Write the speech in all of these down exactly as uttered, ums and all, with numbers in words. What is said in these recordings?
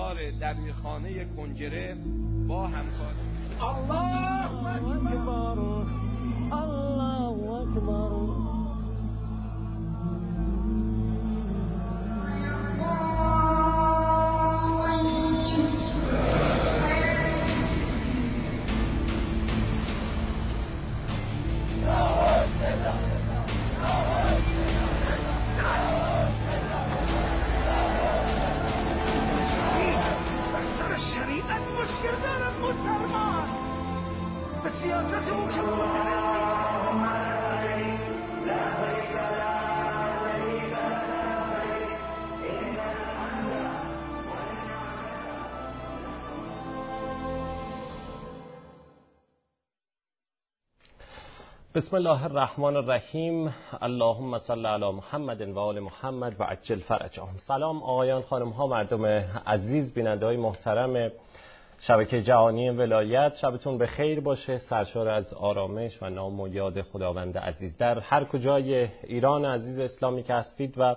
افکار دبیرخانه کنجره با همکار الله اکبر الله اکبر. بسم الله الرحمن الرحیم. اللهم صل علی محمد و آل محمد و عجل فرجهم. سلام آقایان، خانم ها، مردم عزیز، بیننده های محترم شبکه جهانی ولایت، شبتون به خیر باشه، سرشار از آرامش و نام و یاد خداوند عزیز. در هر کجای ایران عزیز اسلامی که هستید و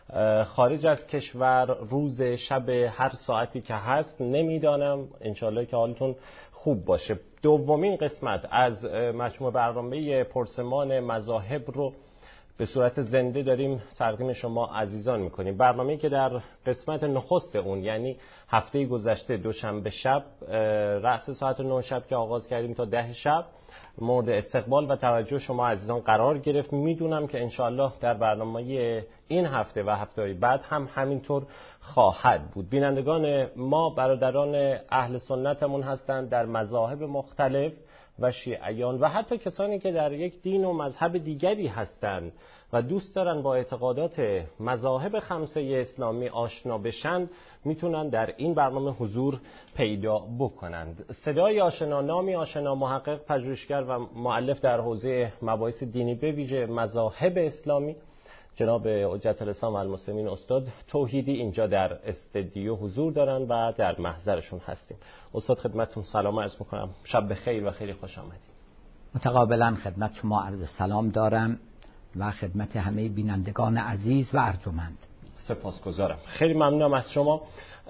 خارج از کشور، روز شب هر ساعتی که هست نمیدانم، انشالله که حالتون خوب باشه. دومین قسمت از مجموعه برنامه پرسمان مذاهب رو به صورت زنده داریم تقدیم شما عزیزان میکنیم. برنامه‌ای که در قسمت نخست اون، یعنی هفته گذشته دوشنبه شب رأس ساعت نه شب که آغاز کردیم تا ده شب، مورد استقبال و توجه شما عزیزان قرار گرفت. میدونم که انشالله در برنامه این هفته و هفته‌های بعد هم همینطور خواهد بود. بینندگان ما برادران اهل سنتمون هستند در مذاهب مختلف و شیعیان و حتی کسانی که در یک دین و مذهب دیگری هستند و دوست دارن با اعتقادات مذاهب خمسه اسلامی آشنا بشن، میتونن در این برنامه حضور پیدا بکنند. صدای آشنا، نامی آشنا، محقق، پژوهشگر و مؤلف در حوزه مباحث دینی به ویژه مذاهب اسلامی، جناب حجت الاسلام و المسلمین استاد توحیدی اینجا در استودیو حضور دارن و در محضرشون هستیم. استاد خدمتتون سلام عرض میکنم، شب بخیر و خیلی خوش آمدید. متقابلا خدمت شما عرض سلام دارم و خدمت همه بینندگان عزیز و ارجمند. سپاسگزارم، خیلی ممنونم از شما.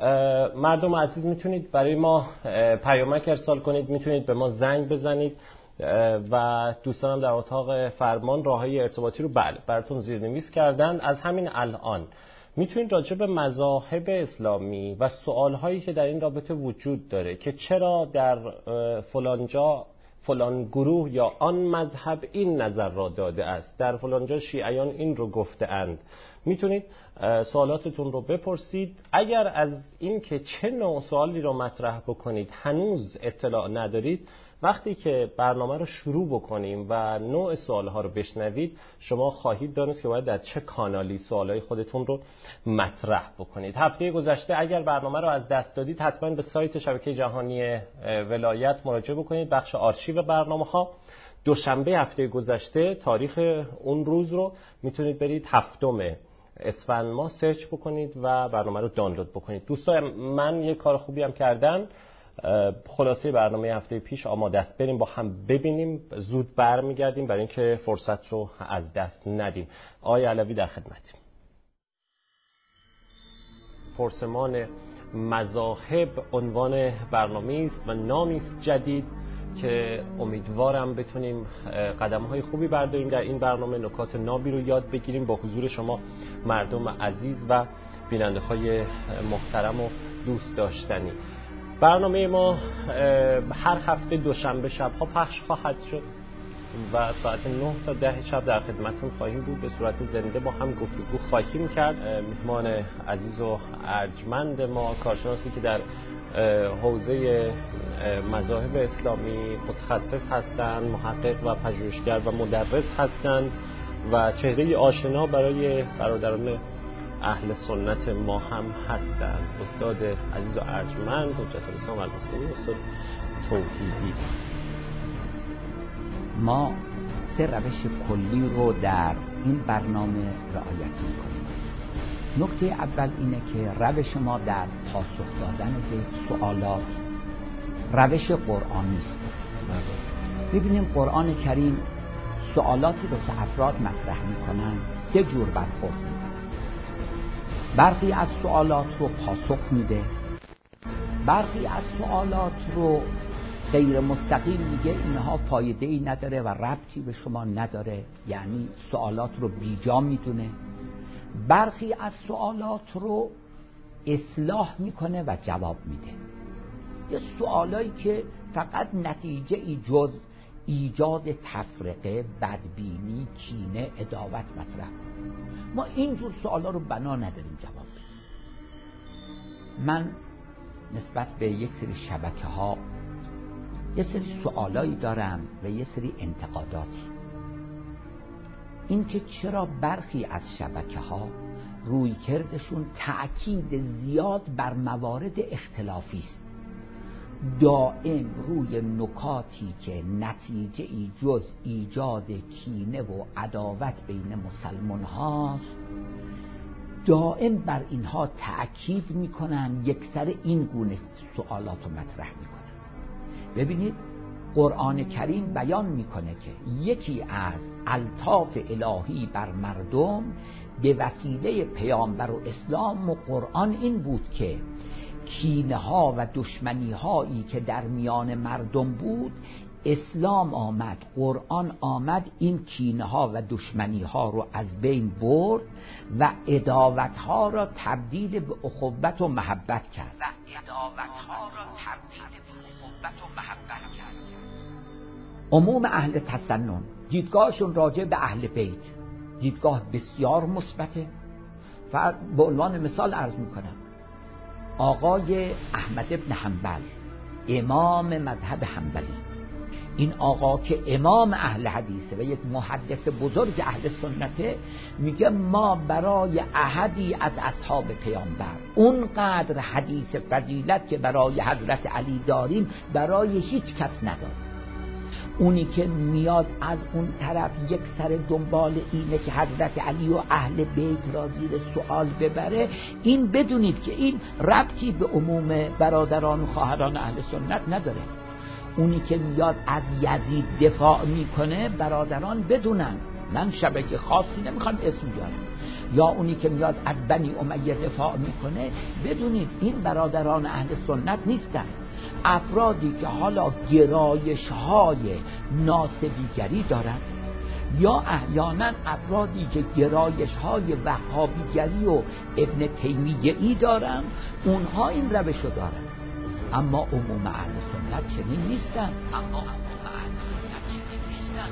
مردم عزیز میتونید برای ما پیامک ارسال کنید، میتونید به ما زنگ بزنید و دوستانم در اتاق فرمان راههای ارتباطی رو بله براتون زیرنویس کردن. از همین الان میتونید راجع به مذاهب اسلامی و سوالهایی که در این رابطه وجود داره که چرا در فلانجا فلان گروه یا آن مذهب این نظر را داده است، در فلانجا شیعیان این رو گفته اند، میتونید سوالاتتون رو بپرسید. اگر از این که چه نوع سوالی رو مطرح بکنید هنوز اطلاع ندارید، وقتی که برنامه رو شروع بکنیم و نوع سوالها رو بشنوید، شما خواهید دانست که باید در چه کانالی سوالای خودتون رو مطرح بکنید. هفته گذشته اگر برنامه رو از دست دادید، حتما به سایت شبکه جهانی ولایت مراجعه بکنید، بخش آرشیو برنامه‌ها. دوشنبه هفته گذشته تاریخ اون روز رو میتونید برید هفتم اسفند ماه سرچ بکنید و برنامه رو دانلود بکنید. دوستان من یک کار خوبی هم کردن، خلاصه برنامه هفته پیش آماده است، بریم با هم ببینیم، زود برمیگردیم برای اینکه فرصت رو از دست ندیم. آقای علوی در خدمتیم. پرسمان مذاهب عنوان برنامه است و نامی است جدید که امیدوارم بتونیم قدم‌های خوبی برداریم در این برنامه، نکات نابی رو یاد بگیریم با حضور شما مردم عزیز و بیننده‌های محترم و دوست داشتنی. برنامه ما هر هفته دوشنبه شب‌ها پخش خواهد شد و ساعت نه تا ده شب در خدمتتون خواهیم بود. به صورت زنده با هم گفتگو خواهیم کرد. مهمان عزیز و ارجمند ما، کارشناسی که در حوزه مذاهب اسلامی متخصص هستند، محقق و پژوهشگر و مدرس هستند و چهره آشنا برای برادران اهل سنت ما هم هستند. استاد عزیز و ارجمند حجت الاسلام و المسلمین استاد توحیدی. ما سه روش کلی رو در این برنامه رعایت می‌کنیم. نکته اول اینه که روش ما در پاسخ دادن به سوالات روش قرآنی است. ببینیم قرآن کریم سوالاتی رو که افراد مطرح می‌کنن سه جور برخورد می‌کنه. برخی از سوالات رو پاسخ میده، برخی از سوالات رو غیر مستقیم میگه اینها فایده ای نداره و ربطی به شما نداره، یعنی سوالات رو بیجا میدونه. برخی از سوالات رو اصلاح میکنه و جواب میده. یه سوالایی که فقط نتیجه ای جز ایجاد تفرقه، بدبینی، کینه، عداوت مطرح کنه. ما اینجور سوالا رو بنا نداریم جواب بدیم. من نسبت به یک سری شبکه ها یه سری سوالایی دارم و یه سری انتقاداتی. این که چرا برخی از شبکه ها روی کردشون تأکید زیاد بر موارد اختلافی است، دائم روی نکاتی که نتیجه ای جز ایجاد کینه و عداوت بین مسلمان هاست، دائم بر اینها تأکید میکنن، یک سر این گونه سوالات رو مطرح میکنن. ببینید قرآن کریم بیان میکنه که یکی از الطاف الهی بر مردم به وسیله پیامبر و اسلام و قرآن این بود که کینه ها و دشمنی هایی که در میان مردم بود، اسلام آمد، قرآن آمد، این کینه ها و دشمنی ها رو از بین برد و عداوت ها را تبدیل به اخوت و محبت کرد و عداوت ها را تبدیل به اخوت و محبت کرد. عموم اهل تسنن دیدگاهشون راجع به اهل بیت دیدگاه بسیار مثبته. و به عنوان مثال عرض میکنم، آقای احمد ابن حنبل، امام مذهب حنبلی، این آقا که امام اهل حدیثه و یک محدث بزرگ اهل سنته، میگه ما برای احدی از اصحاب پیامبر اونقدر حدیث فضیلت که برای حضرت علی داریم برای هیچ کس نداریم. اونی که میاد از اون طرف یک سر دنبال اینه که حضرت علی و اهل بیت را زیر سوال ببره، این بدونید که این ربطی به عموم برادران و خواهران اهل سنت نداره. اونی که میاد از یزید دفاع میکنه، برادران بدونن، من شبکه خاصی نمیخوام اسم بیارم، یا اونی که میاد از بنی امیه دفاع میکنه، بدونید این برادران اهل سنت نیستن. افرادی که حالا گرایش های ناسبیگری دارن، یا احیانا افرادی که گرایش های وهابیگری و ابن تیمیه ای دارن، اونها این روش رو دارن. اما عموم اهل سنت چنین نیستن. اما عموم اهل سنت چنین نیستن.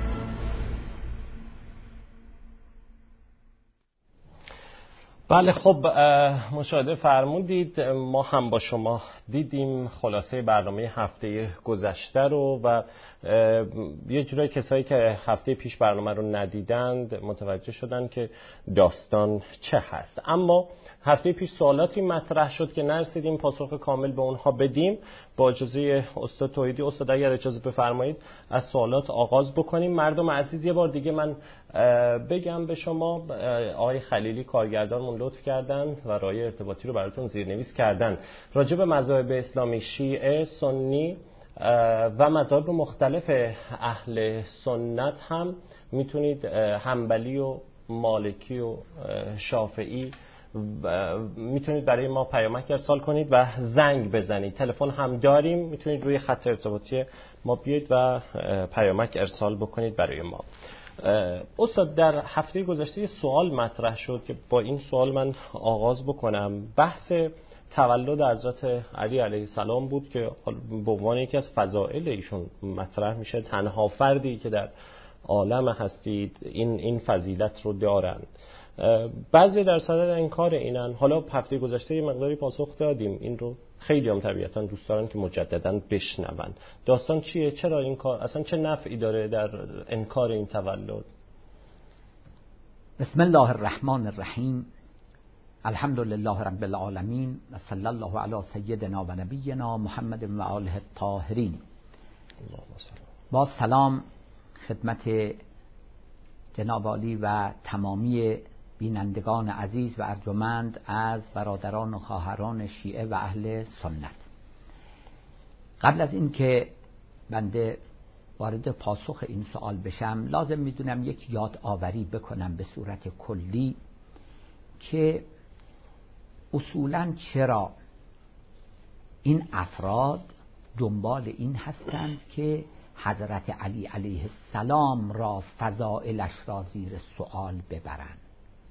بله، خب مشاهده فرمودید. ما هم با شما دیدیم خلاصه برنامه هفته گذشته رو و یه جورای کسایی که هفته پیش برنامه رو ندیدند متوجه شدن که داستان چه هست. اما هفته پیش سوالاتی مطرح شد که نرسیدیم پاسخ کامل به اونها بدیم. با اجازه استاد توحیدی، استاد اگر اجازه بفرمایید از سوالات آغاز بکنیم. مردم عزیز، یه بار دیگه من بگم به شما، آقای خلیلی کارگردانمون لطف کردن و رای ارتباطی رو براتون زیرنویس کردن راجع به مذاهب اسلامی، شیعه، سنی و مذاهب مختلف اهل سنت هم میتونید حنبلی و مالکی و شافعی میتونید برای ما پیامک ارسال کنید و زنگ بزنید. تلفن هم داریم، میتونید روی خط ارتباطی ما بیاید و پیامک ارسال بکنید برای ما. استاد، در هفته گذشته سوال مطرح شد که با این سوال من آغاز بکنم. بحث تولد حضرت علی علیه السلام بود که به عنوان یکی از فضائل ایشون مطرح میشه. تنها فردی که در عالم هستید این این فضیلت رو دارند. بعضی در صدد انکار اینن. حالا هفته گذشته یه مقداری پاسخ دادیم، این رو خیلی هم طبیعتاً دوست دارن که مجدداً بشنون. داستان چیه؟ چرا این کار اصلا چه نفعی داره در انکار این تولد؟ بسم الله الرحمن الرحیم. الحمد لله رب العالمین و صلی الله علی سیدنا و نبینا محمد و آله الطاهرین. با سلام خدمت جناب عالی و تمامی بینندگان عزیز و ارجمند از برادران و خواهران شیعه و اهل سنت. قبل از این که بنده وارد پاسخ این سوال بشم، لازم میدونم یک یادآوری بکنم به صورت کلی که اصولاً چرا این افراد دنبال این هستند که حضرت علی علیه السلام را فضائلش را زیر سوال ببرند.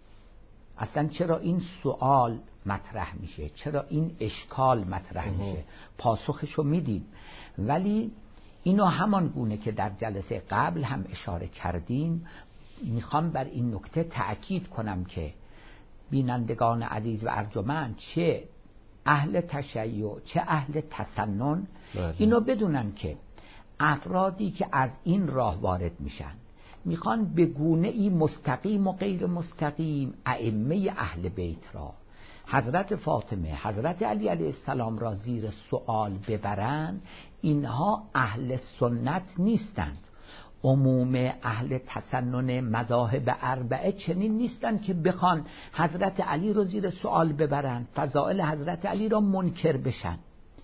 اصلا چرا این سوال مطرح میشه؟ چرا این اشکال مطرح میشه؟ پاسخشو میدیم، ولی اینو همان گونه که در جلسه قبل هم اشاره کردیم میخوام بر این نکته تأکید کنم که بینندگان عزیز و ارجمند، چه اهل تشیع چه اهل تسنن، اینو بدونن که افرادی که از این راه وارد میشن میخوان به گونه ای مستقیم و غیر مستقیم ائمه اهل بیت را، حضرت فاطمه، حضرت علی علیه السلام را زیر سوال ببرن. اینها اهل سنت نیستند. عموم اهل تسنن مذاهب اربعه چنین نیستند که بخوان حضرت علی را زیر سوال ببرن، فضائل حضرت علی را منکر بشن.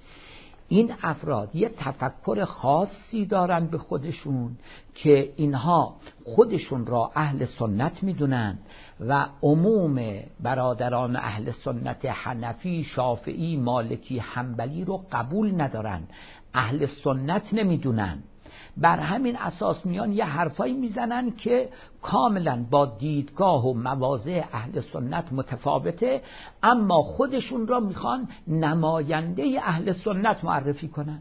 این افراد یه تفکر خاصی دارن به خودشون که اینها خودشون را اهل سنت میدونن و عموم برادران اهل سنت حنفی، شافعی، مالکی، حنبلی رو قبول ندارن، اهل سنت نمیدونن. بر همین اساس میان یه حرفایی میزنن که کاملا با دیدگاه و مواضع اهل سنت متفاوته، اما خودشون را میخوان نماینده اهل سنت معرفی کنن.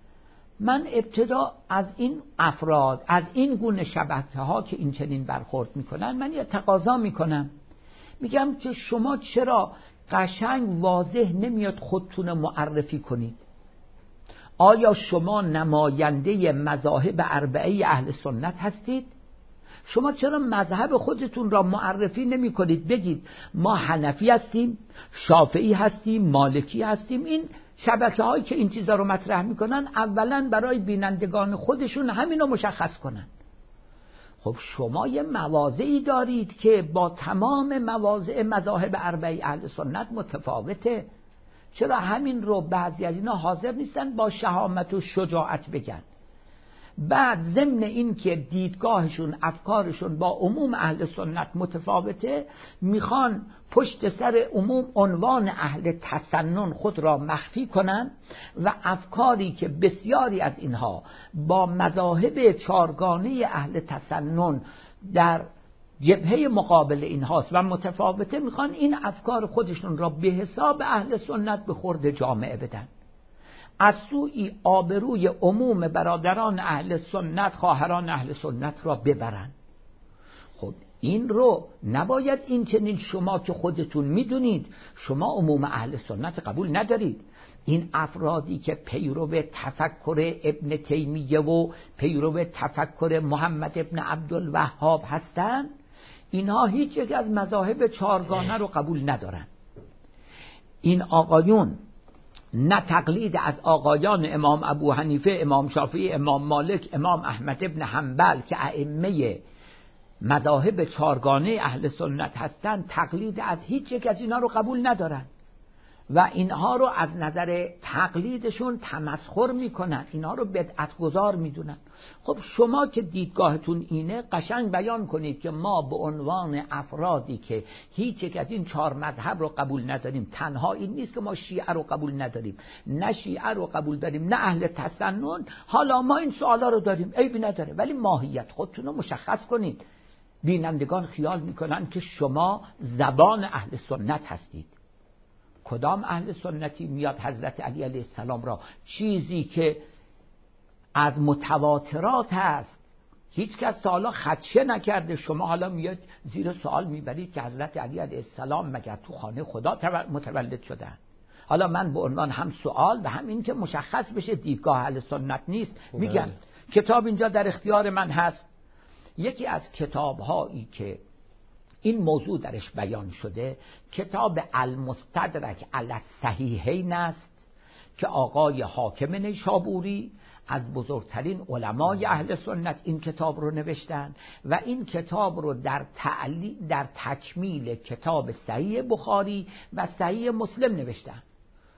من ابتدا از این افراد، از این گونه شبکه ها که این چنین برخورد میکنن، من یه تقاضا میکنم، میگم که شما چرا قشنگ واضح نمیاد خودتون معرفی کنید؟ آیا شما نماینده مذاهب اربعه اهل سنت هستید؟ شما چرا مذهب خودتون را معرفی نمی کنید؟ بگید ما حنفی هستیم، شافعی هستیم، مالکی هستیم. این شبکه هایی که این چیزا رو مطرح میکنن اولا برای بینندگان خودشون همینو مشخص کنن. خب شما یه مواضعی دارید که با تمام مواضع مذاهب اربعه اهل سنت متفاوته. چرا همین رو بعضی از اینا حاضر نیستن با شهامت و شجاعت بگن؟ بعد ضمن این که دیدگاهشون، افکارشون با عموم اهل سنت متفاوته، میخوان پشت سر عموم عنوان اهل تسنن خود را مخفی کنن و افکاری که بسیاری از اینها با مذاهب چارگانه اهل تسنن در جبهه مقابل این هاست و متفاوته، میخوان این افکار خودشون را به حساب اهل سنت به خورد جامعه بدن. از سوی آبروی عموم برادران اهل سنت، خواهران اهل سنت را ببرن. خب این رو نباید این چنین شما که خودتون میدونید شما عموم اهل سنت قبول ندارید. این افرادی که پیرو تفکر ابن تیمیه و پیرو تفکر محمد ابن عبدالوهاب هستند، اینها هیچ یک از مذاهب چارگانه رو قبول ندارن. این آقایون نه تقلید از آقایان امام ابو حنیفه، امام شافعی، امام مالک، امام احمد ابن حنبل که ائمه مذاهب چارگانه اهل سنت هستند، تقلید از هیچ یک از اینا رو قبول ندارن و اینها رو از نظر تقلیدشون تمسخر میکنن، اینها رو بدعت گذار میدونن. خب شما که دیدگاهتون اینه، قشنگ بیان کنید که ما به عنوان افرادی که هیچ یک از این چهار مذهب رو قبول نداریم، تنها این نیست که ما شیعه رو قبول نداریم، نه شیعه رو قبول داریم نه اهل تسنن، حالا ما این سوالا رو داریم، عیبی نداره، ولی ماهیت خودتون رو مشخص کنید. بینندگان خیال میکنن که شما زبان اهل سنت هستید. کدام اهل سنتی میاد حضرت علی علیه السلام را، چیزی که از متواترات هست، هیچ کس تا حالا خدشه نکرده، شما حالا میاد زیر سوال میبرید که حضرت علی علیه السلام مگر تو خانه خدا متولد شدن؟ حالا من به عنوان هم سوال و هم این که مشخص بشه دیدگاه اهل سنت نیست، میگم کتاب اینجا در اختیار من هست. یکی از کتاب‌هایی که این موضوع درش بیان شده کتاب المستدرک علی الصحیحین است که آقای حاکم نیشابوری از بزرگترین علمای اهل سنت این کتاب رو نوشتن و این کتاب رو در تعلی در تکمیل کتاب صحیح بخاری و صحیح مسلم نوشتن.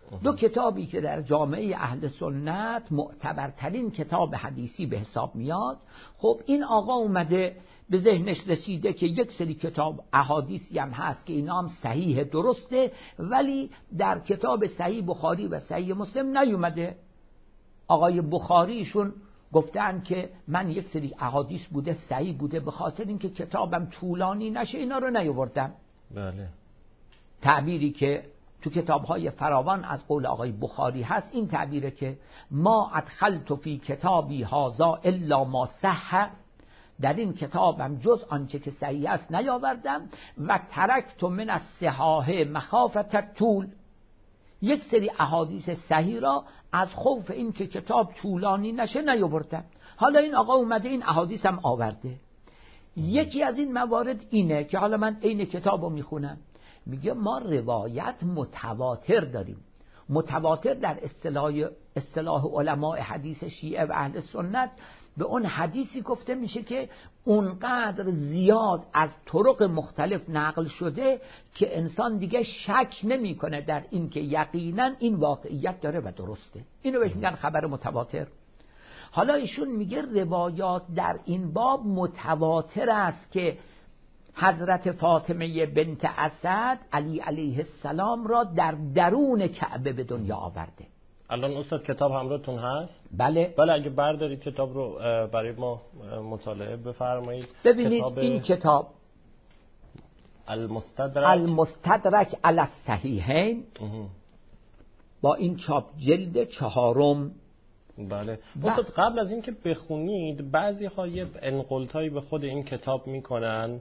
دو کتابی که در جامعه اهل سنت معتبرترین کتاب حدیثی به حساب میاد. خب این آقا اومده به ذهنش رسیده که یک سری کتاب احادیثی هم هست که اینا هم صحیح درسته، ولی در کتاب صحیح بخاری و صحیح مسلم نیومده. آقای بخاریشون گفتن که من یک سری احادیث بوده صحیح بوده، به خاطر اینکه کتابم طولانی نشه اینا رو نیاوردم. بله. تعبیری که تو کتاب‌های فراوان از قول آقای بخاری هست این تعبیره که ما ادخلت فی کتابی هذا الا ما صح، در این کتابم جز آنچه که صحیح است نیاوردم، و ترکت من الصحاح مخافت طول، یک سری احادیث صحیح را از خوف این که کتاب طولانی نشه نیاوردم. حالا این آقا اومده این احادیث هم آورده. یکی از این موارد اینه که حالا من این کتاب رو میخونم، میگه ما روایت متواتر داریم. متواتر در اصطلاح اصطلاح علماء حدیث شیعه و اهل سنت به اون حدیثی گفته میشه که اونقدر زیاد از طرق مختلف نقل شده که انسان دیگه شک نمیکنه در این که یقینا این واقعیت داره و درسته. اینو بهش میگن خبر متواتر. حالا ایشون میگه روایات در این باب متواتر است که حضرت فاطمه بنت اسد علی علیه السلام را در درون کعبه به دنیا آورده. الان استاد کتاب همراهتون هست؟ بله. بله اگه بردارید کتاب رو برای ما مطالعه بفرمایید. ببینید کتاب این کتاب المستدرک المستدرک علی الصحیحین با این چاپ جلد چهارم. بله. استاد قبل از اینکه بخونید بعضی ها یه انقلتایی به خود این کتاب میکنن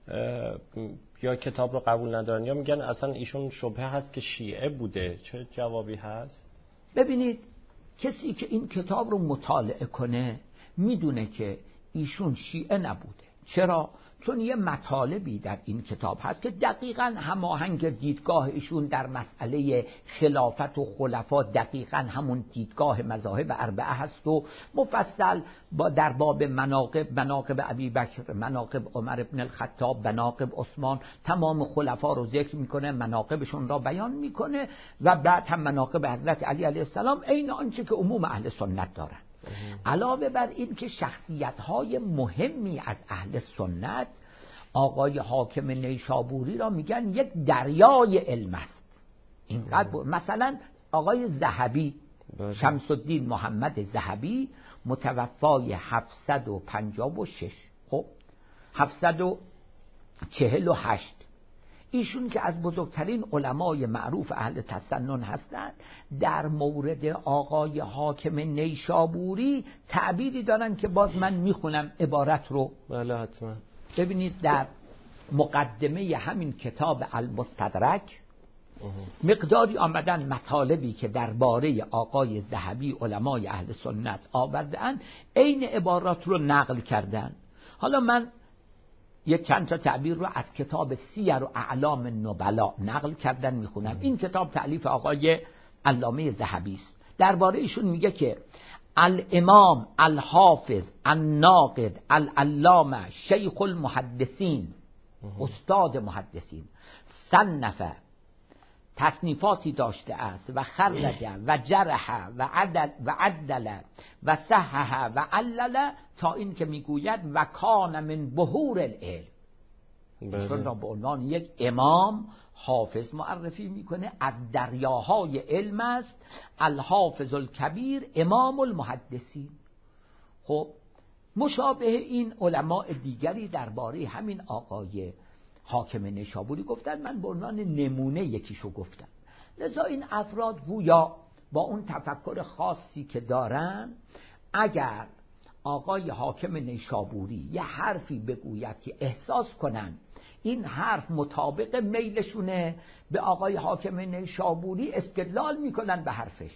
یا کتاب رو قبول ندارن یا میگن اصلا ایشون شبهه هست که شیعه بوده. چه جوابی هست؟ ببینید کسی که این کتاب رو مطالعه کنه میدونه که ایشون شیعه نبوده. چرا؟ چون یه مطالبی در این کتاب هست که دقیقاً هماهنگ دیدگاه ایشون در مسئله خلافت و خلفا دقیقاً همون دیدگاه مذاهب اربعه هست و مفصل با در باب مناقب مناقب ابی بکر، مناقب عمر ابن الخطاب، مناقب عثمان، تمام خلفا رو ذکر میکنه، مناقبشون را بیان میکنه و بعد هم مناقب حضرت علی علیه السلام عین آنچه که عموم اهل سنت دارن. علاوه بر این که شخصیت‌های مهمی از اهل سنت آقای حاکم نیشابوری را میگن یک دریای علم است. اینقدر مثلا آقای ذهبی شمس الدین محمد ذهبی متوفای هفتصد و پنجاه و شش، خب هفتصد و چهل و هشت، ایشون که از بزرگترین علمای معروف اهل تسنن هستند در مورد آقای حاکم نیشابوری تعبیری دارن که باز من میخونم عبارت رو. بله حتما. ببینید در مقدمه همین کتاب المستدرک مقداری آمدن مطالبی که درباره آقای ذهبی علمای اهل سنت آوردن عین عبارات رو نقل کردن. حالا من یک چند تا تعبیر رو از کتاب سیر و اعلام النبلا نقل کردن میخونم. این کتاب تألیف آقای علامه ذهبی است. درباره ایشون میگه که الامام الحافظ الناقد العلامه شیخ المحدثین، استاد محدثین، صنف تصنیفاتی داشته است و خرج و جرح و عدل و عدل و صحح و علل تا این که میگوید و کان من بحور العلم. ایشون را به عنوان یک امام حافظ معرفی میکنه، از دریاهای علم است، الحافظ الکبیر امام المحدثین. خب مشابه این علماء دیگری درباره همین آقای حاکم نیشابوری گفتن، من به عنوان نمونه یکیشو گفتم. لذا این افراد گویا با اون تفکر خاصی که دارن اگر آقای حاکم نیشابوری یه حرفی بگوید که احساس کنن این حرف مطابق میلشونه، به آقای حاکم نیشابوری استدلال میکنن به حرفش.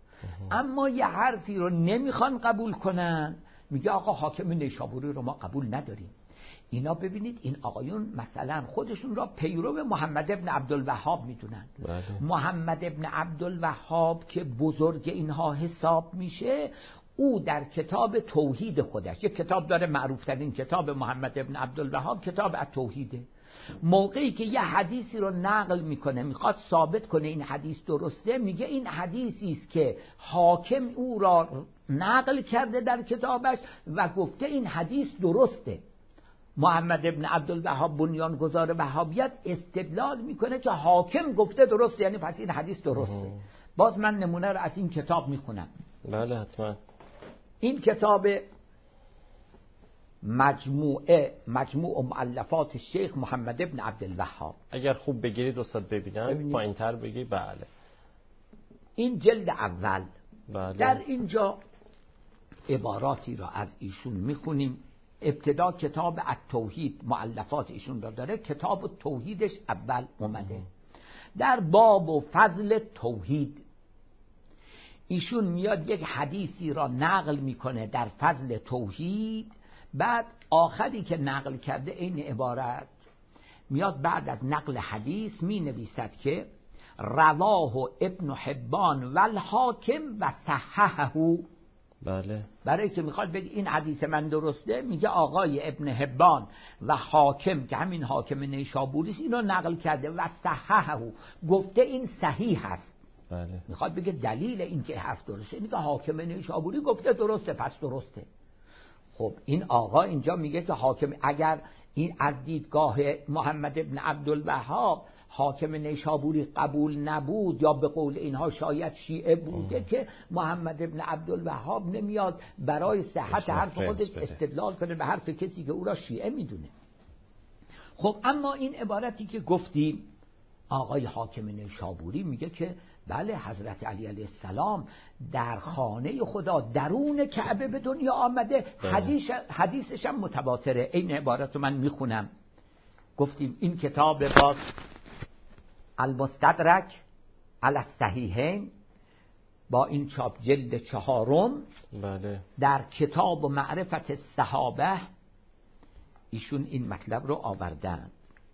اما یه حرفی رو نمیخوان قبول کنن، میگه آقا حاکم نیشابوری رو ما قبول نداریم. اینا ببینید این آقایون مثلا خودشون را پیرو محمد ابن عبدالوهاب میدونن. محمد ابن عبدالوهاب که بزرگ اینها حساب میشه، او در کتاب توحید خودش، یک کتاب داره معروف ترین کتاب محمد ابن عبدالوهاب کتاب التوحیده، موقعی که یه حدیثی رو نقل میکنه میخواد ثابت کنه این حدیث درسته، میگه این حدیثی است که حاکم او را نقل کرده در کتابش و گفته این حدیث درسته. محمد ابن عبدالوهاب بنیانگذار وهابیت استدلال میکنه که حاکم گفته درسته، یعنی پس این حدیث درسته. باز من نمونه رو از این کتاب میخونم. بله حتما. این کتاب مجموعه مجموع مؤلفات شیخ محمد ابن عبدالوهاب، اگر خوب بگیرید استاد ببینم، پایین‌تر بگی. بله این جلد اول. بله. در اینجا عباراتی را از ایشون میخونیم. ابتدا کتاب التوحید مؤلفات ایشون را داره. کتاب توحیدش اول اومده در باب و فضل توحید. ایشون میاد یک حدیثی را نقل میکنه در فضل توحید، بعد آخری که نقل کرده این عبارت میاد بعد از نقل حدیث می نویسد که رواه ابن حبان و الحاکم و صححه. بله. برای که میخواد بگه این حدیث من درسته، میگه آقای ابن حبان و حاکم که همین حاکم نیشابوری است اینو نقل کرده و صححه، گفته این صحیح است. بله. میخواد بگه دلیل این که حرف درسته اینه که حاکم نیشابوری گفته درسته، پس درسته. خب این آقا اینجا میگه که حاکم، اگر این از دیدگاه محمد ابن عبدالوهاب حاکم نیشابوری قبول نبود، یا به قول اینها شاید شیعه بوده ام. که محمد ابن عبدالوهاب نمیاد برای صحت حرف خودش استدلال کنه به حرف کسی که او را شیعه میدونه. خب اما این عبارتی که گفتیم آقای حاکم نیشابوری میگه که بله حضرت علی علیه السلام در خانه خدا درون کعبه به دنیا آمده. حدیث حدیثش هم متواتره. این عبارت رو من میخونم. گفتیم این کتاب باز المستدرک علی الصحیحین با این چاپ جلد چهارم. بله. در کتاب معرفت الصحابه ایشون این مطلب رو آوردن.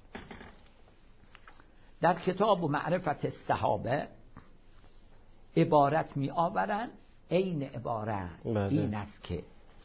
در کتاب معرفت الصحابه عبارت می آورن، این عبارت بله. این است که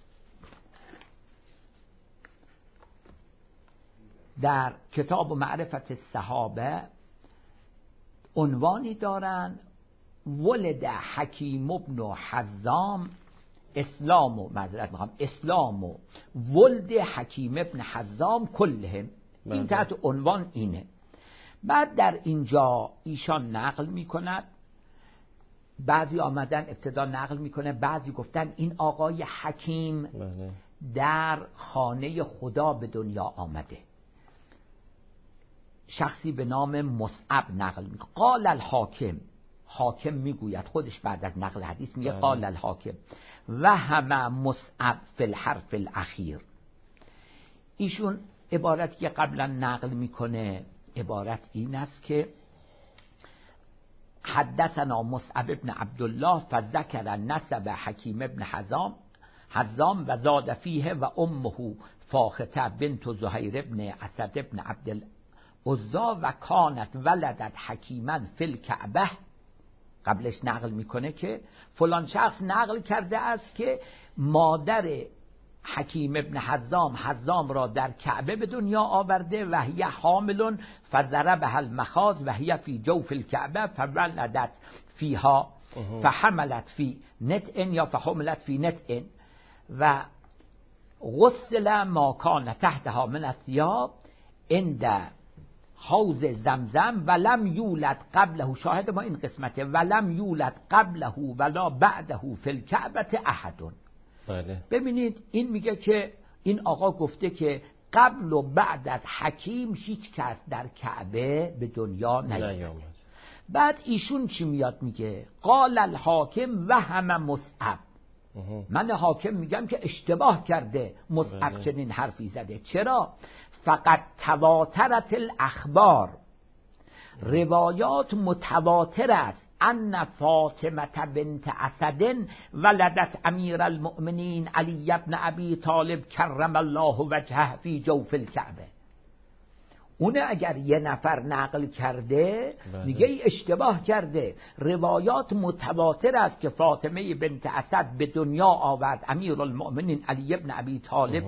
در کتاب معرفت الصحابه عنوانی دارن ولد حکیم ابن حزام اسلام و معذرت میخوام اسلام و ولد حکیم ابن حزام کلهم. بله. این تحت عنوان اینه. بعد در اینجا ایشان نقل میکند، بعضی آمدن ابتدا نقل میکنه، بعضی گفتن این آقای حکیم بله. در خانه خدا به دنیا آمده. شخصی به نام مصعب نقل میکنه. قال الحاکم، حاکم میگوید خودش بعد از نقل حدیث میگه بله. قال الحاکم و همه مصعب فی الحرف الاخیر. ایشون عبارتی که قبلا نقل میکنه عبارت این است که حدثنا مصعب ابن عبدالله فذکر نسب حکیم ابن حزام حزام و زاد فیه و امه فاخته بنت زهیر ابن اسد ابن عبدالعزا و کانت ولدت حکیما فی الکعبه. قبلش نقل میکنه که فلان شخص نقل کرده است که مادر حکیم ابن حزام حزام را در کعبه به دنیا آورده و هی حامل فضربها المخاض و هی فی جوف الکعبه فولدت فیها فحملت فی نتئن یا فحملت فی نتئن و غسل ما کان تحتها من الثياب عند حوض زمزم ولم یولد قبله. شاهد ما این قسمته ولم یولد قبله ولا بعده فی الکعبه احد. بله. ببینید این میگه که این آقا گفته که قبل و بعد از حکیم هیچ کس در کعبه به دنیا نیامد. بعد ایشون چی میاد میگه قال الحاکم و همه مصعب. من حاکم میگم که اشتباه کرده مصعب چنین حرفی زده. چرا؟ فقط تواترت الاخبار، روایات متواتر است ان فاطمه بنت اسد ولدت امیر المؤمنین علی ابن ابی طالب کرم الله وجهه فی جوف الکعبه. اون اگر یه نفر نقل کرده بله. میگه ای اشتباه کرده. روایات متواتر است که فاطمه بنت اسد به دنیا آورد امیر المؤمنین علی ابن ابی طالب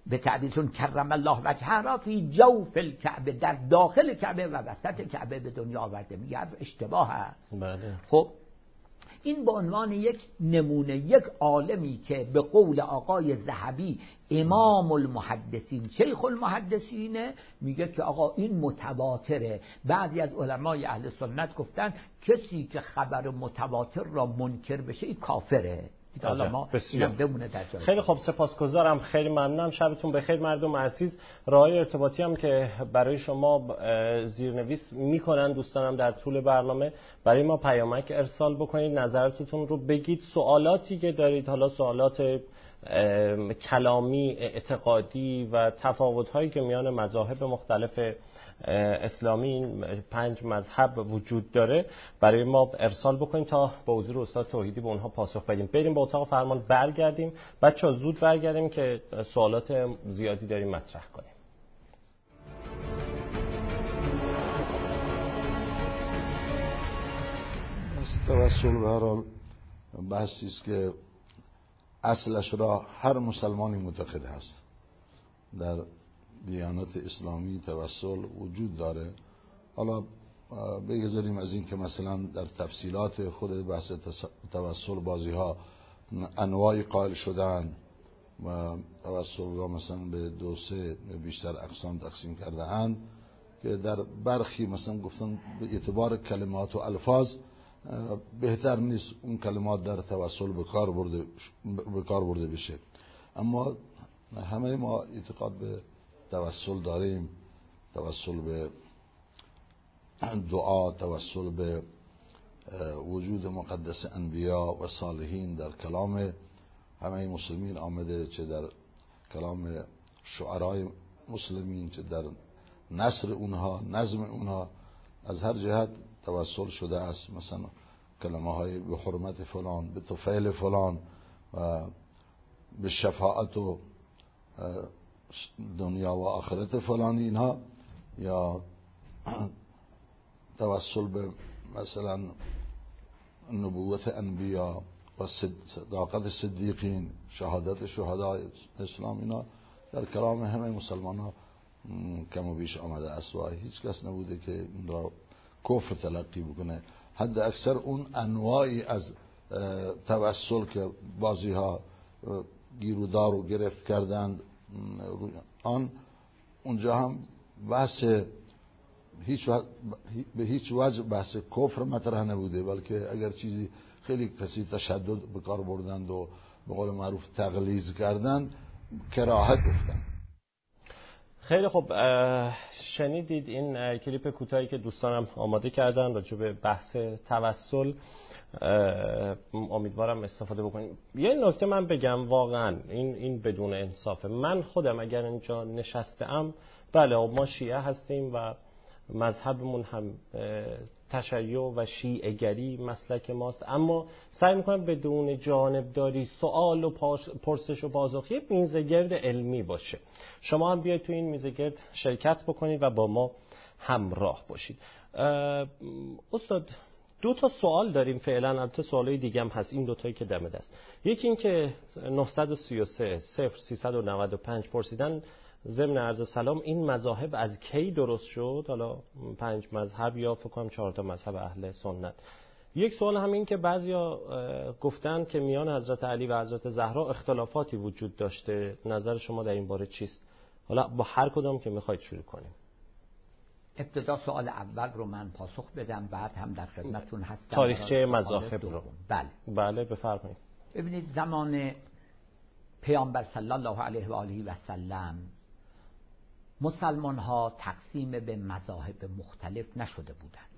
به تعبیرشون کرم الله وجهه را فی جوف الکعبه، در داخل کعبه و وسط کعبه به دنیا آورده. میگه اشتباه است. بله. خب این به عنوان یک نمونه، یک عالمی که به قول آقای ذهبی امام المحدثین شیخ المحدثین، میگه که آقا این متواتره. بعضی از علمای اهل سنت گفتن کسی که خبر متواتر را منکر بشه این کافره. حالا ما اینم بمونه در جای. خیلی خوب، سپاسگزارم، خیلی ممنونم. شبتون بخیر مردم عزیز. راههای ارتباطی هم که برای شما زیرنویس میکنن دوستانم در طول برنامه، برای ما پیامک ارسال بکنید، نظراتتون رو بگید، سوالاتی که دارید، حالا سوالات کلامی، اعتقادی و تفاوت‌هایی که میان مذاهب مختلف اسلامی این پنج مذهب وجود داره برای ما ارسال بکنیم تا با حضور استاد توحیدی به اونها پاسخ بدیم. بریم به اتاق فرمان برگردیم. بچه‌ها زود برگردیم که سوالات زیادی داریم مطرح کنیم. توسل به هر حال بحثی است که اصلش را هر مسلمانی معتقد هست. در دیانت اسلامی توسل وجود داره. حالا بگذاریم از این که مثلا در تفصیلات خود بحث توسل بازی ها انواعی قائل شدن و توسل را مثلا به دو سه بیشتر اقسام تقسیم کرده اند که در برخی مثلا گفتن به اعتبار کلمات و الفاظ بهتر نیست اون کلمات در توسل به کار برده به کار برده بشه. اما همه ما اعتقاد به توسل داریم، توسل به دعا، توسل به وجود مقدس انبیا و صالحین در کلام همه مسلمین آمده، چه در کلام شعرای مسلمین، چه در نثر اونها، نظم اونها، از هر جهت توسل شده است. مثلا کلمه های به حرمت فلان، به طفیل فلان و به شفاعت و دنیا و آخرت فلان، اینها، یا توسل به مثلا نبوت انبیا و صداقت صدیقین، شهادت شهدای اسلام، اینا در کلام همه مسلمان ها کم و بیش آمده است و هیچ کس نبوده که این را کفر تلقی بکنه. حد اکثر اون انواعی از توسل که بعضی ها گیرودار و گرفت کردند آن، اونجا هم بحث هیچ به هیچ وجه بحث کفر مطرح نبوده، بلکه اگر چیزی خیلی کسی تشدد به کار بردند و به قول معروف تغلیظ کردند، کراهت گفتند. خیلی خوب، شنیدید این کلیپ کوتاهی که دوستانم آماده کردن راجع به بحث توسل. امیدوارم استفاده بکنیم. یه نکته من بگم، واقعا این این بدون انصافه. من خودم اگر اینجا نشستم، بله ما شیعه هستیم و مذهبمون هم تشیع و شیعه گری مسلک ماست، اما سعی میکنم بدون جانبداری سوال و پرسش و پاسخ یه میزگرد علمی باشه. شما هم بیاید تو این میزگرد شرکت بکنید و با ما همراه باشید. استاد دو تا سوال داریم فعلا، البته سوالای دیگه هم هست، این دو تایی که دم دست. یکی این که نه سه سه صفر سه نه پنج پرسیدن ضمن عرض سلام این مذاهب از کی درست شد؟ حالا پنج مذهب یا فکر کنم چهار تا مذهب اهل سنت. یک سوال هم این که بعضیا گفتن که میان حضرت علی و حضرت زهرا اختلافاتی وجود داشته، نظر شما در این باره چیست؟ حالا با هر کدام که میخواید شروع کنیم. ابتدا سوال اول رو من پاسخ بدم، بعد هم در خدمتتون هستم. تاریخچه مذاهب رو. بله بله بفرمایید. ببینید زمان پیامبر صلی الله علیه و آله و سلم مسلمان ها تقسیم به مذاهب مختلف نشده بودند.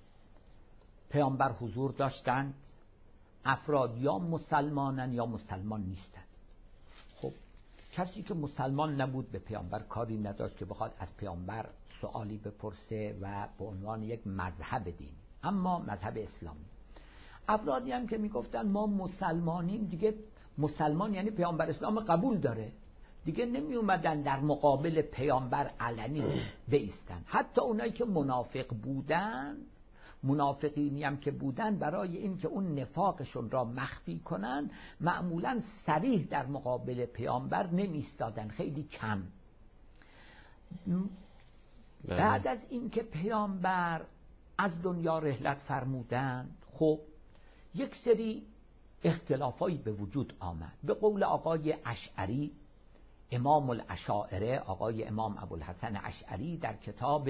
پیامبر حضور داشتند، افراد یا مسلمانن یا مسلمان نیستند. خب کسی که مسلمان نبود به پیامبر کاری نداشت که بخواد از پیامبر سوالی بپرسه و به عنوان یک مذهب دین، اما مذهب اسلامی. افرادی هم که میگفتن ما مسلمانیم، دیگه مسلمان یعنی پیامبر اسلام قبول داره، دیگه نمی اومدن در مقابل پیامبر علنی بایستن. حتی اونایی که منافق بودند منافقینی هم که بودن برای این که اون نفاقشون را مخفی کنن معمولا صریح در مقابل پیامبر نمیستادن، خیلی کم. بعد از این که پیامبر از دنیا رحلت فرمودند، خب یک سری اختلافایی به وجود آمد. به قول آقای اشعری، امام الاشاعره، آقای امام ابوالحسن اشعری، در کتاب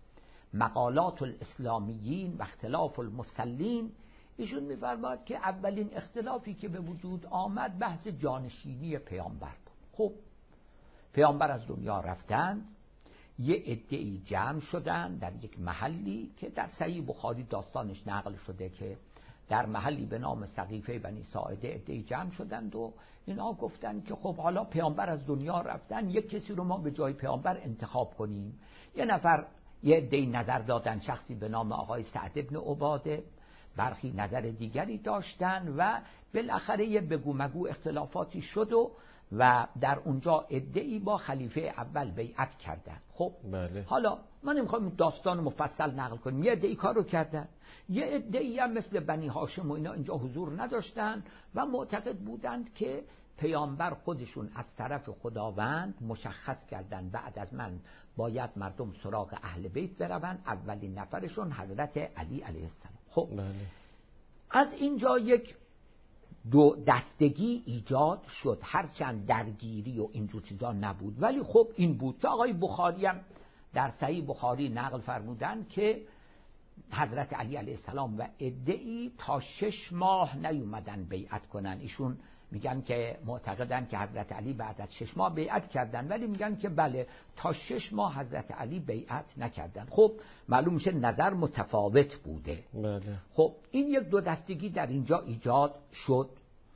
مقالات الاسلامیین و اختلاف المصلین، ایشون می‌فرماید که اولین اختلافی که به وجود آمد بحث جانشینی پیامبر بود. خب پیامبر از دنیا رفتن، یه عده‌ای جمع شدن در یک محلی که در صحیح بخاری داستانش نقل شده که در محلی به نام سقیفه بنی ساعده عده‌ای جمع شدند و اینا گفتند که خب حالا پیامبر از دنیا رفتن، یک کسی رو ما به جای پیامبر انتخاب کنیم. یه نفر یه عده‌ای نظر دادن، شخصی به نام آقای سعد ابن عباده، برخی نظر دیگری داشتن و بالاخره یه بگو مگو اختلافاتی شد و و در اونجا عده‌ای با خلیفه اول بیعت کردن. خب بله. حالا من نمیخوام داستان مفصل نقل کنیم، یه عده‌ای کارو کردن، یه عده‌ای هم مثل بنی هاشم و اینا اینجا حضور نداشتن و معتقد بودند که پیامبر خودشون از طرف خداوند مشخص کردن بعد از من باید مردم سراغ اهل بیت بروند، اولین نفرشون حضرت علی علیه السلام. خب بله. از اینجا یک دو دستگی ایجاد شد، هرچند درگیری و اینجور چیزا نبود، ولی خب این بود که آقای بخاری هم در صحیح بخاری نقل فرمودن که حضرت علی علیه السلام و عده‌ای تا شش ماه نیومدن بیعت کنن. ایشون میگن که معتقدن که حضرت علی بعد از شش ماه بیعت کردن، ولی میگن که بله تا شش ماه حضرت علی بیعت نکردن. خب معلوم میشه نظر متفاوت بوده. بله. خب این یک دو دستگی در اینجا ایجاد شد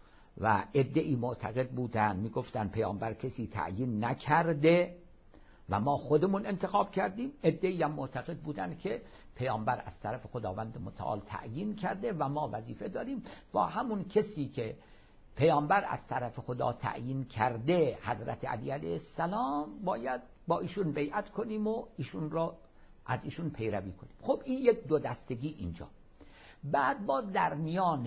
و عده‌ای معتقد بودن میگفتن پیامبر کسی تعیین نکرده و ما خودمون انتخاب کردیم، عده‌ای هم معتقد بودن که پیامبر از طرف خداوند متعال تعیین کرده و ما وظیفه داریم با همون کسی که پیامبر از طرف خدا تعیین کرده حضرت علی علیه السلام باید با ایشون بیعت کنیم و ایشون را از ایشون پیروی کنیم. خب این یک دو دستگی اینجا. بعد باز در میان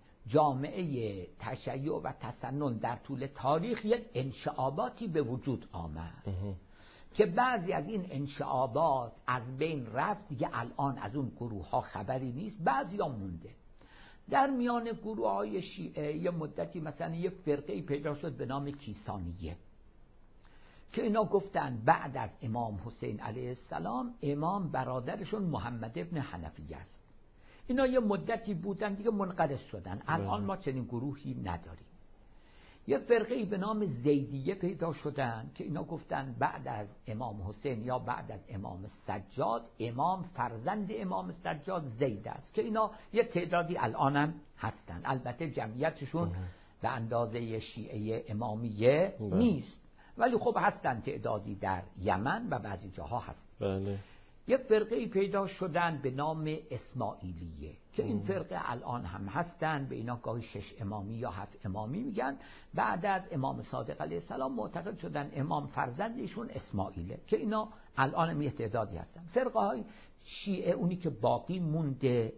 جامعه تشیع و تسنن در طول تاریخ یک انشعاباتی به وجود آمد که بعضی از این انشعابات از بین رفت، دیگه الان از اون گروه ها خبری نیست، بعضی ها مونده. در میان گروه های شیعه یه مدتی مثلا یه فرقه‌ای پیدا شد به نام کیسانیه که اینا گفتن بعد از امام حسین علیه السلام امام برادرشون محمد ابن حنفیه است. اینا یه مدتی بودن دیگه منقرض شدن، الان ما چنین گروهی نداریم. یه فرقه‌ای به نام زیدیه پیدا شدن که اینا گفتن بعد از امام حسین یا بعد از امام سجاد امام فرزند امام سجاد زید است که اینا یه تعدادی الانم هستن، البته جمعیتشون به اندازه شیعه امامیه بله. نیست، ولی خب هستن تعدادی در یمن و بعضی جاها هست. بله. یه فرقه‌ای پیدا شدن به نام اسماعیلیه که این فرقه الان هم هستن، به اینا گاهی شش امامی یا هفت امامی میگن. بعد از امام صادق علیه السلام معتقد شدن امام فرزندشون اسماعیله که اینا الان هم یه تعدادی هستن. فرقه های شیعه اونی که باقی مونده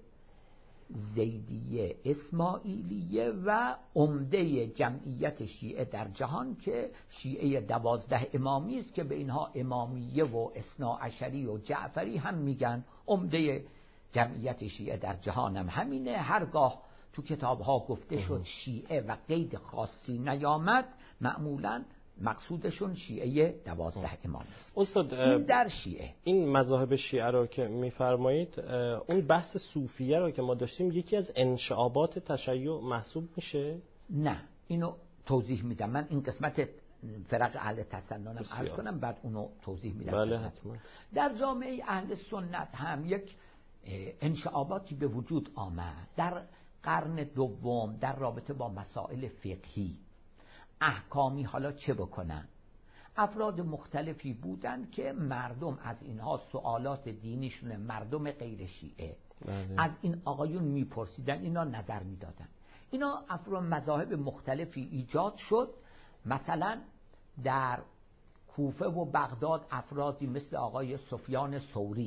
زیدیه، اسماعیلیه و عمده جمعیت شیعه در جهان که شیعه دوازده امامی است که به اینها امامیه و اثنا عشری و جعفری هم میگن. عمده جمعیت شیعه در جهان هم همینه. هرگاه تو کتابها گفته شد شیعه و قید خاصی نیامد، معمولاً مقصودشون شیعه دوازده امام. استاد این در شیعه، این مذاهب شیعه رو که میفرمایید، اون بحث صوفیه رو که ما داشتیم یکی از انشعابات تشیع محسوب میشه؟ نه، اینو توضیح میدم. من این قسمت فرق اهل تسننم عرض کنم بعد اونو توضیح میدم. بله حتما. در جامعه اهل سنت هم یک انشعاباتی به وجود آمد در قرن دوم در رابطه با مسائل فقهی احکامی. حالا چه بکنن؟ افراد مختلفی بودند که مردم از اینها سوالات دینیشون، مردم غیر شیعه بله. از این آقایون میپرسیدن، اینا نظر میدادن. اینا افراد مذاهب مختلفی ایجاد شد. مثلا در کوفه و بغداد افرادی مثل آقای سفیان ثوری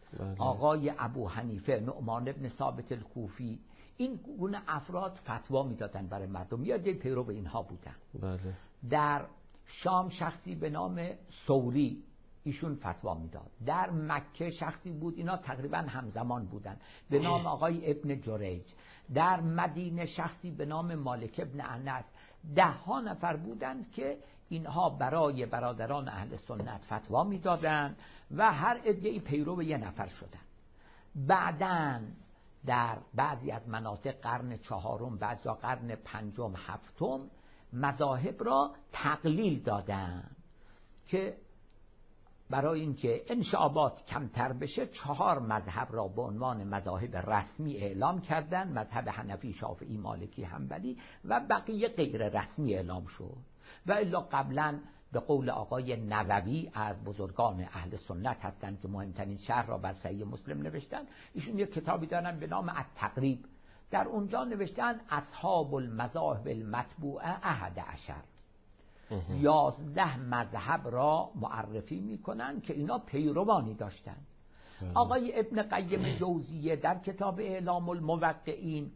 بله. آقای ابو حنیفه، نعمان ابن ثابت الکوفی، این گونه افراد فتوا میدادن برای مردم، یا دی پیرو به اینها بودن. بله. در شام شخصی به نام ثوری، ایشون فتوا میداد. در مکه شخصی بود، اینا تقریبا همزمان بودن، به نام آقای ابن جریج. در مدینه شخصی به نام مالک ابن انس. ده ها نفر بودند که اینها برای برادران اهل سنت فتوا میدادند و هر عده‌ای پیرو یه نفر شدن. بعداً در بعضی از مناطق قرن چهارم، بعضی قرن پنجم، هفتم مذاهب را تقلیل دادند که برای اینکه انشعابات کمتر بشه چهار مذهب را به عنوان مذاهب رسمی اعلام کردند: مذهب حنفی، شافعی، مالکی، حنبلی، و بقیه غیر رسمی اعلام شد. و الا قبلا به قول آقای نووی از بزرگان اهل سنت هستند که مهمترین شرح را بر صحیح مسلم نوشتن، ایشون یک کتابی دارن به نام التقریب، در اونجا نوشتن اصحاب المذاهب المتبوعه احد عشر، یازده مذهب را معرفی میکنن که اینا پیروانی داشتن. آقای ابن قیم جوزیه در کتاب اعلام الموقعین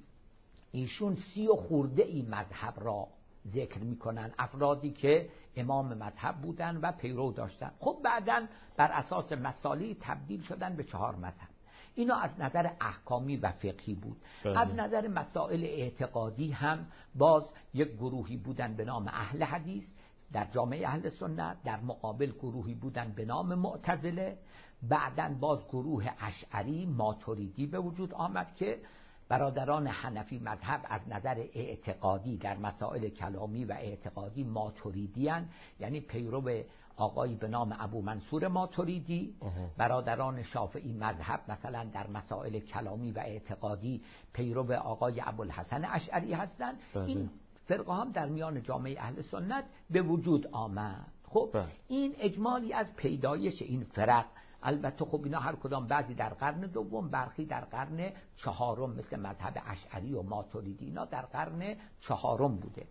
ایشون سی و خورده ای مذهب را ذکر میکنن، افرادی که امام مذهب بودن و پیرو داشتن. خب بعداً بر اساس مصالح تبدیل شدن به چهار مذهب. اینا از نظر احکامی و فقهی بود. بله. از نظر مسائل اعتقادی هم باز یک گروهی بودن به نام اهل حدیث در جامعه اهل سنت، در مقابل گروهی بودن به نام معتزله، بعداً باز گروه اشعری ماتوریدی به وجود آمد که برادران حنفی مذهب از نظر اعتقادی در مسائل کلامی و اعتقادی ماتوریدیان، یعنی پیرو آقای به نام ابو منصور ماتوریدی. برادران شافعی مذهب مثلا در مسائل کلامی و اعتقادی پیرو آقای ابوالحسن اشعری هستند. این فرقه هم در میان جامعه اهل سنت به وجود آمد. خب بله. این اجمالی از پیدایش این فرق. البته خب اینا هر کدام بعضی در قرن دوم، برخی در قرن چهارم، مثل مذهب اشعری و ماتوریدی اینا در قرن چهارم بوده.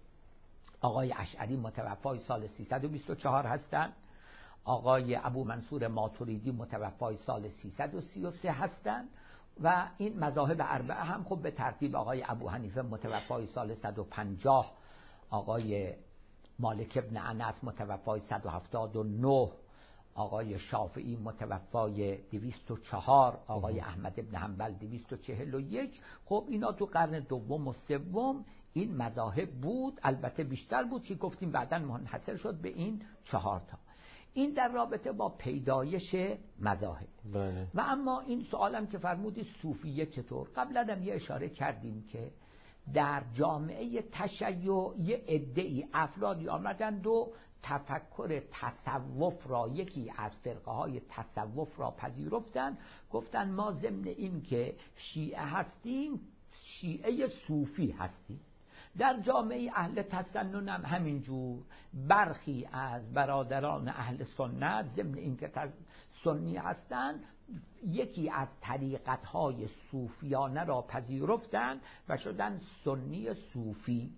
آقای اشعری متوفای سال سیصد و بیست و چهار هستند، آقای ابو منصور ماتوریدی متوفای سال سیصد و سی و سه هستند و این مذاهب اربعه هم خب به ترتیب آقای ابو حنیفه متوفای سال صد و پنجاه، آقای مالک ابن انس متوفای صد و هفتاد و نه، آقای شافعی متوفای دویست و چهار، آقای احمد ابن حنبل دویست و چهل و یک. خب اینا تو قرن دوم و سوم این مذاهب بود، البته بیشتر بود که گفتیم بعداً منحصر شد به این چهار تا. این در رابطه با پیدایش مذاهب. بله. و اما این سوالم که فرمودی صوفیه چطور، قبلا هم یه اشاره کردیم که در جامعه تشیع یه عده‌ای افرادی آمدند و تفکر تصوف را، یکی از فرقه های تصوف را پذیرفتند، گفتن ما ضمن این که شیعه هستیم شیعه صوفی هستیم. در جامعه اهل تسنن هم همینجور، برخی از برادران اهل سنت ضمن این که سنی هستند یکی از طریقت‌های صوفیانه را پذیرفتند و شدن سنی صوفی.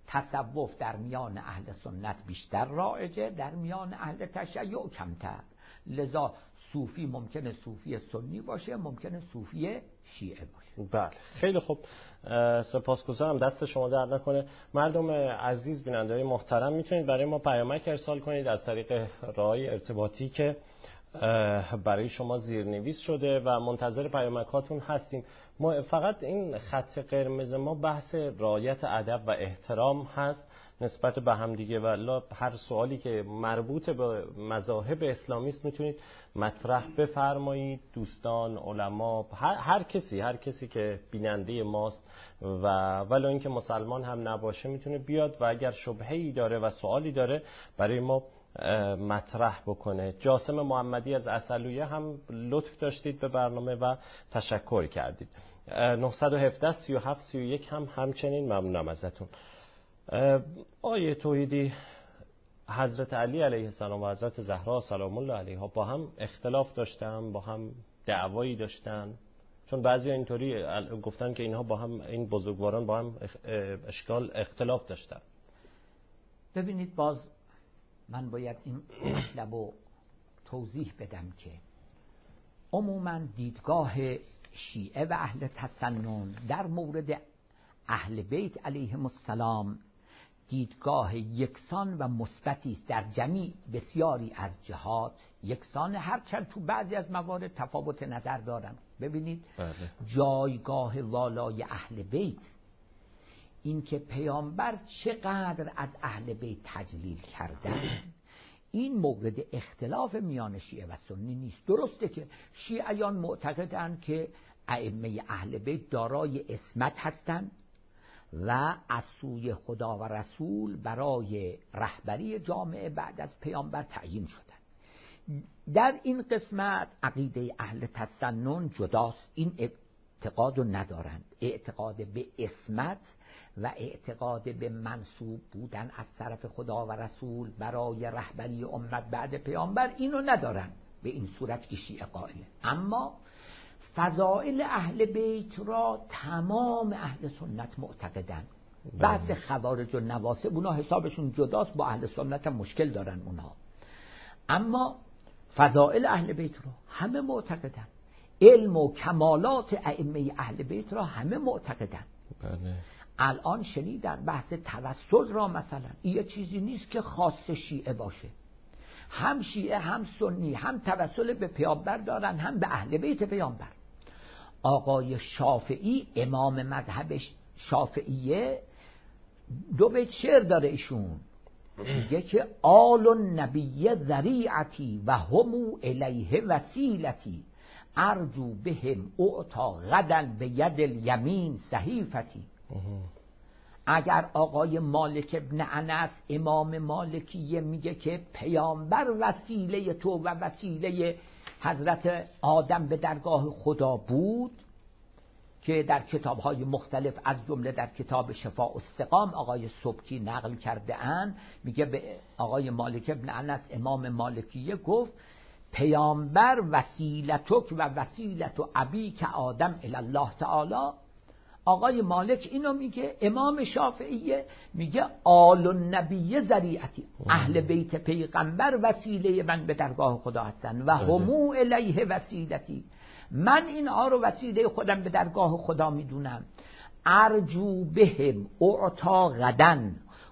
تصوف در میان اهل سنت بیشتر رایجه، در میان اهل تشیع کمتر، لذا صوفی ممکنه صوفی سنی باشه، ممکنه صوفی شیعه باشه. بله خیلی خوب، سپاسگزارم، دست شما درد نکنه. مردم عزیز بیننده‌های محترم میتونید برای ما پیامک ارسال کنید از طریق راه‌های ارتباطی که برای شما زیرنویس شده و منتظر پیامکاتون هستیم. ما فقط این خط قرمز ما بحث رعایت ادب و احترام هست نسبت به هم دیگه، و هر سوالی که مربوط به مذاهب اسلامی است میتونید مطرح بفرمایید. دوستان، علما، هر, هر کسی هر کسی که بیننده ماست و ولو اینکه مسلمان هم نباشه میتونه بیاد و اگر شبهه‌ای داره و سوالی داره برای ما مطرح بکنه. جاسم محمدی از عسلویه هم لطف داشتید به برنامه و تشکر کردید. نه یک هفت سی و هفت سی و یک هم همچنین ممنونم ازتون. آیه توحیدی، حضرت علی علیه السلام و حضرت زهرا سلام الله علیها با هم اختلاف داشتن، با هم دعوایی داشتن؟ چون بعضی اینطوری گفتن که اینها با هم، این بزرگواران با هم اشکال اختلاف داشتن. ببینید، باز من باید این مطلب رو توضیح بدم که عموما دیدگاه شیعه و اهل تسنن در مورد اهل بیت علیهم السلام دیدگاه یکسان و مثبتی است در جمیع بسیاری از جهات یکسان، هرچند تو بعضی از موارد تفاوت نظر دارن. ببینید بله. جایگاه والای اهل بیت، این که پیامبر چقدر از اهل بیت تجلیل کردن، این مورد اختلاف میان شیعه و سنی نیست. درسته که شیعیان معتقدند که ائمه اهل بیت دارای عصمت هستند و از سوی خدا و رسول برای رهبری جامعه بعد از پیامبر تعیین شدند. در این قسمت عقیده اهل تسنن جداست، این اعتقاد رو ندارند. اعتقاد به عصمت و اعتقاد به منصوب بودن از طرف خدا و رسول برای رهبری امت بعد پیامبر اینو ندارن به این صورت که شیعه قائله. اما فضائل اهل بیت را تمام اهل سنت معتقدن. بعض خوارج و نواصب اونا حسابشون جداست، با اهل سنت هم مشکل دارن اونها، اما فضائل اهل بیت را همه معتقدن. علم و کمالات ائمه اهل بیت را همه معتقدن. بله. الان شنیدن بحث توسل را مثلا، این یه چیزی نیست که خاص شیعه باشه. هم شیعه هم سنی هم توسل به پیامبر دارن، هم به اهل بیت پیامبر. آقای شافعی امام مذهب شافعیه دو بیت شعر داره ایشون، میگه که آل النبی ذریعتی و همو الیه وسیلتی ارجو بهم اعطا غدا به ید الیمین صحیفتی. اگر آقای مالک ابن انس امام مالکیه میگه که پیامبر وسیله تو و وسیله حضرت آدم به درگاه خدا بود، که در کتاب‌های مختلف از جمله در کتاب شفاء السقام آقای سبکی نقل کرده اند، میگه به آقای مالک ابن انس امام مالکیه گفت پیامبر وسیلتک و وسیلت ابیک آدم الی الله تعالی. آقای مالک اینو میگه، امام شافعیه میگه آل النبی ذریعتی، اهل بیت پیغمبر وسیله من به درگاه خدا هستن و همو الیه وسیلتی، من اینها رو وسیله خودم به درگاه خدا میدونم. ارجو بهم اعطا غدن،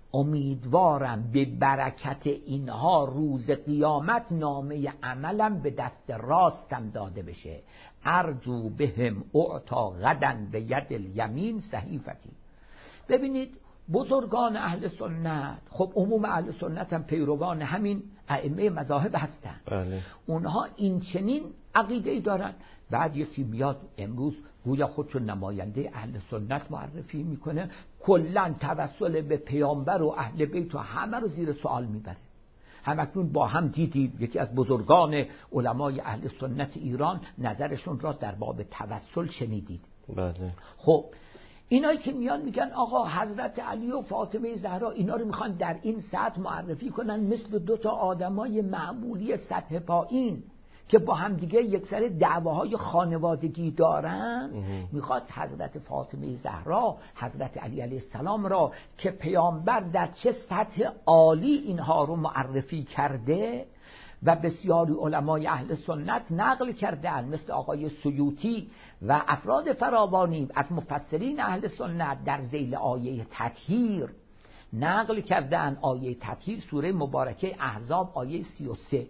امیدوارم به برکت اینها روز قیامت نامه عملم به دست راستم داده بشه. ارجو بهم اعطا غدن به ید الیمین صحیفتی. ببینید بزرگان اهل سنت، خب عموم اهل سنت هم پیروان همین ائمه مذاهب هستن. بله. اونها این چنین عقیده‌ای دارن. بعد یکی میاد امروز گویا خودشو نماینده اهل سنت معرفی میکنه، کلا توسل به پیامبر و اهل بیت و همه رو زیر سوال میبره. همکنون با هم دیدیم یکی از بزرگان علمای اهل سنت ایران نظرشون را در باب توسل شنیدید. بله. خب اینایی که میان میگن آقا حضرت علی و فاطمه زهرا اینا رو میخوان در این سطح معرفی کنن مثل دو تا آدمای معمولی سطح پایین که با هم دیگه یک سری دعواهای خانوادگی دارن، میخواد حضرت فاطمه زهرا، حضرت علی علیه السلام را که پیامبر در چه سطح عالی اینها رو معرفی کرده و بسیاری علمای اهل سنت نقل کردن مثل آقای سیوطی و افراد فراوانی از مفسرین اهل سنت در ذیل آیه تطهیر نقل کردن. آیه تطهیر سوره مبارکه احزاب آیه سی و سه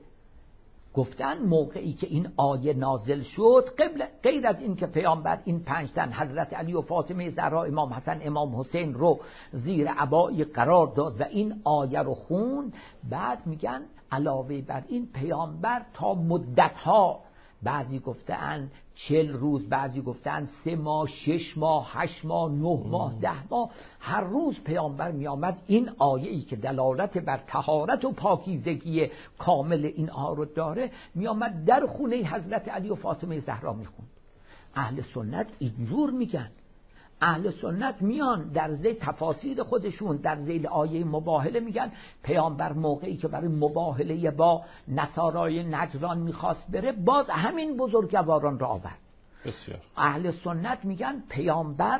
گفتن موقعی که این آیه نازل شد، قبل غیر از این که پیامبر این پنج تن حضرت علی و فاطمه زهرا، امام حسن، امام حسین رو زیر عبایی قرار داد و این آیه رو خوند، بعد میگن علاوه بر این پیامبر تا مدتها، بعضی گفتن چل روز، بعضی گفتن سه ماه، شش ماه، هشت ماه، نه ماه، ده ماه، هر روز پیامبر می آمد این آیه‌ای که دلالت بر طهارت و پاکیزگی کامل اینها رو داره می آمد در خونه حضرت علی و فاطمه زهرا می خوند. اهل سنت اینجور میگن. اهل سنت میان در ذیل تفاسیر خودشون در ذیل آیه مباهله میگن پیامبر موقعی که برای مباهله با نصارای نجران میخواست بره، باز همین بزرگواران را آورد. بسیار. اهل سنت میگن پیامبر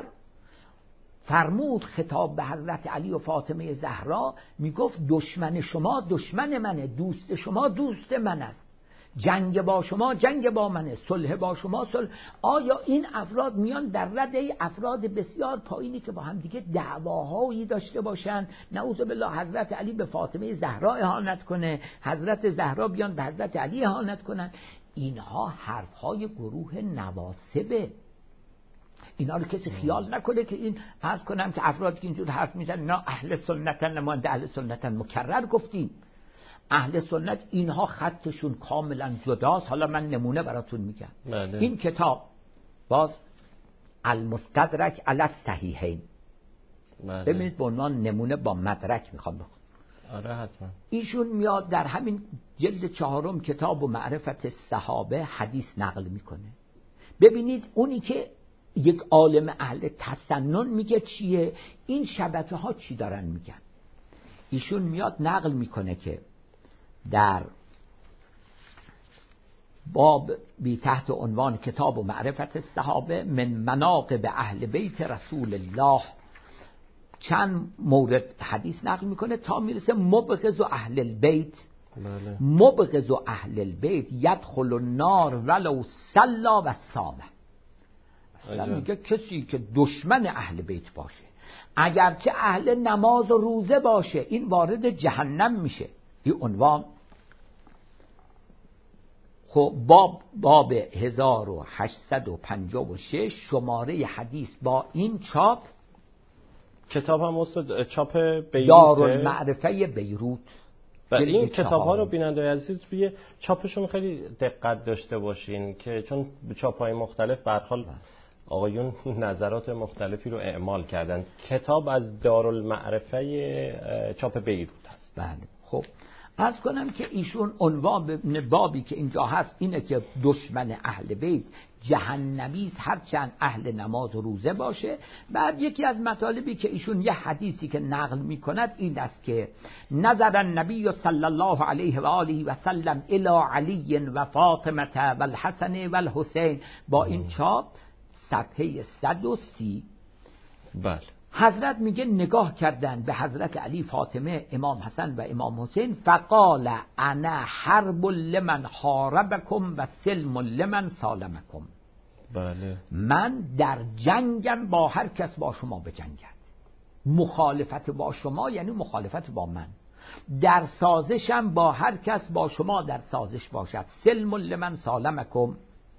فرمود خطاب به حضرت علی و فاطمه زهرا، میگفت دشمن شما دشمن منه، دوست شما دوست من است. جنگ با شما جنگ با منه، صلح با شما صلح. آیا این افراد میان در رده افراد بسیار پایینی که با هم دیگه دعواهایی داشته باشن، نعوذ بالله حضرت علی به فاطمه زهرا اهانت کنه، حضرت زهرا بیان به حضرت علی اهانت کنن؟ اینها حرفهای گروه نواصبه. اینا رو کسی خیال نکنه که این عرض کنم که افرادی که اینجور حرف میزنن اینا اهل سنتن، نماینده اهل سنتن. مکرر گفتیم اهل سنت اینها خطشون کاملا جداست. حالا من نمونه براتون میگم. بله. این کتاب باز المستدرک علی الصحیحین، بله. ببینید به عنوان نمونه با مدرک میخوام بخونم. آره حتما. ایشون میاد در همین جلد چهارم کتاب و معرفت صحابه حدیث نقل میکنه. ببینید اونی که یک عالم اهل تسنن میگه چیه، این شبکه ها چی دارن میگن. ایشون میاد نقل میکنه که در باب بی تحت عنوان کتاب و معرفت صحابه من مناقب اهل بیت رسول الله چند مورد حدیث نقل میکنه تا میرسه مبغض اهل البیت. بله. مبغض اهل البیت یدخل النار ولو صلا و صام. اصلا میگه کسی که دشمن اهل بیت باشه اگرچه اهل نماز و روزه باشه این وارد جهنم میشه. این عنوان. خب باب باب هزار و هشتصد و پنجاه و شش شماره حدیث با این چاپ. کتاب هم استاد چاپ بیروت دارالمعرفه بیروت. و این کتاب ها رو بیننده عزیز روی چاپشون خیلی دقت داشته باشین که چون چاپ های مختلف به هر حال آقایون نظرات مختلفی رو اعمال کردن. کتاب از دارالمعرفه چاپ بیروت هست. بله. خب عرض کنم که ایشون عنوان بابی که اینجا هست اینه که دشمن اهل بیت جهنمی است هرچند اهل نماز و روزه باشه. بعد یکی از مطالبی که ایشون یه حدیثی که نقل میکند این است که نظر النبی صلی الله علیه و آله و سلم الی علی و فاطمه و الحسن و الحسین با این چاپ صفحه صد و سی. بله. حضرت میگه نگاه کردن به حضرت علی، فاطمه، امام حسن و امام حسین. فقال انا حرب لمن حاربکم و سلم لمن سالمکم. بله. من در جنگم با هر کس با شما بجنگد. مخالفت با شما یعنی مخالفت با من. در سازشم با هر کس با شما در سازش باشد. سلم لمن سالمکم.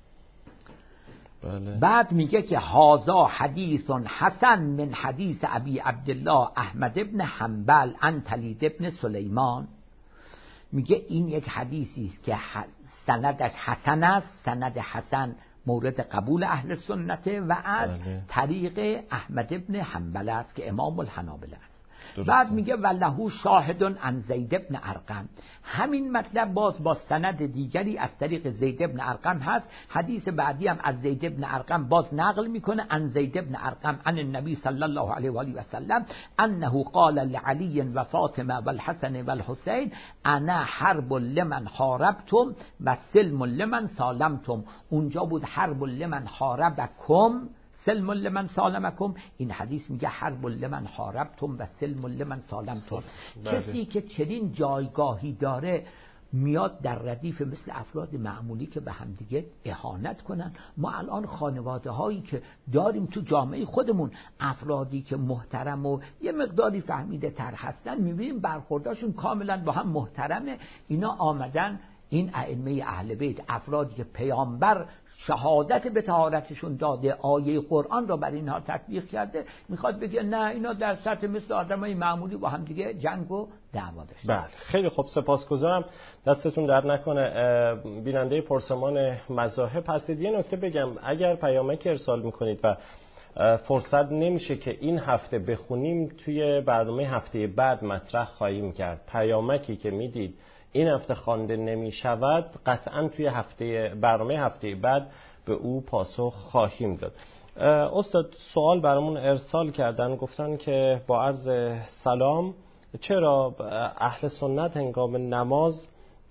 بله. بعد میگه که هازا حدیث حسن من حدیث ابی عبدالله احمد ابن حنبل عن تلید ابن سلیمان. میگه این یک حدیثی است که سندش حسن است. سند حسن مورد قبول اهل سنته و از بله. طریق احمد ابن حنبل است که امام الحنابلة است. درسته. بعد میگه ولهو شاهد عن زید ابن ارقم. همین مطلب باز با سند دیگری از طریق زید ابن ارقم هست. حدیث بعدی هم از زید ابن ارقم باز نقل میکنه عن زید ابن ارقم عن النبی صلی الله علیه و آله و سلم انه قال لعلی و فاطمه و الحسن و الحسین انا حرب لمن حاربتم و سلم لمن سالمتم. اونجا بود حرب لمن حاربکم سلم لمن سالمکم. این حدیث میگه حرب لمن حاربتم و سلم لمن سالمتم. کسی که چنین جایگاهی داره میاد در ردیف مثل افراد معمولی که به همدیگه اهانت کنن. ما الان خانواده هایی که داریم تو جامعه خودمون، افرادی که محترم و یه مقداری فهمیده تر هستن، میبینیم برخورداشون کاملا با هم محترمه. اینا آمدن این ائمه اهل بیت، افرادی که پیامبر شهادت به طهارتشون داده، آیه قرآن را بر اینها تطبیق کرده، میخواد بگه نه اینا در سطح مثل آدمای معمولی با هم دیگه جنگ و دعوا داشتن. بله خیلی خوب، سپاسگزارم، دستتون در نکنه. بیننده پرسمان مذاهب هستید. یه نکته بگم، اگر پیامک ارسال میکنید و فرصت نمیشه که این هفته بخونیم، توی برنامه هفته بعد مطرح خواهیم کرد. پیامکی که میدید این هفته خوانده نمی شود، قطعا توی هفته برنامه هفته بعد به او پاسخ خواهیم داد. استاد سوال برامون ارسال کردن، گفتن که با عرض سلام، چرا اهل سنت هنگام نماز،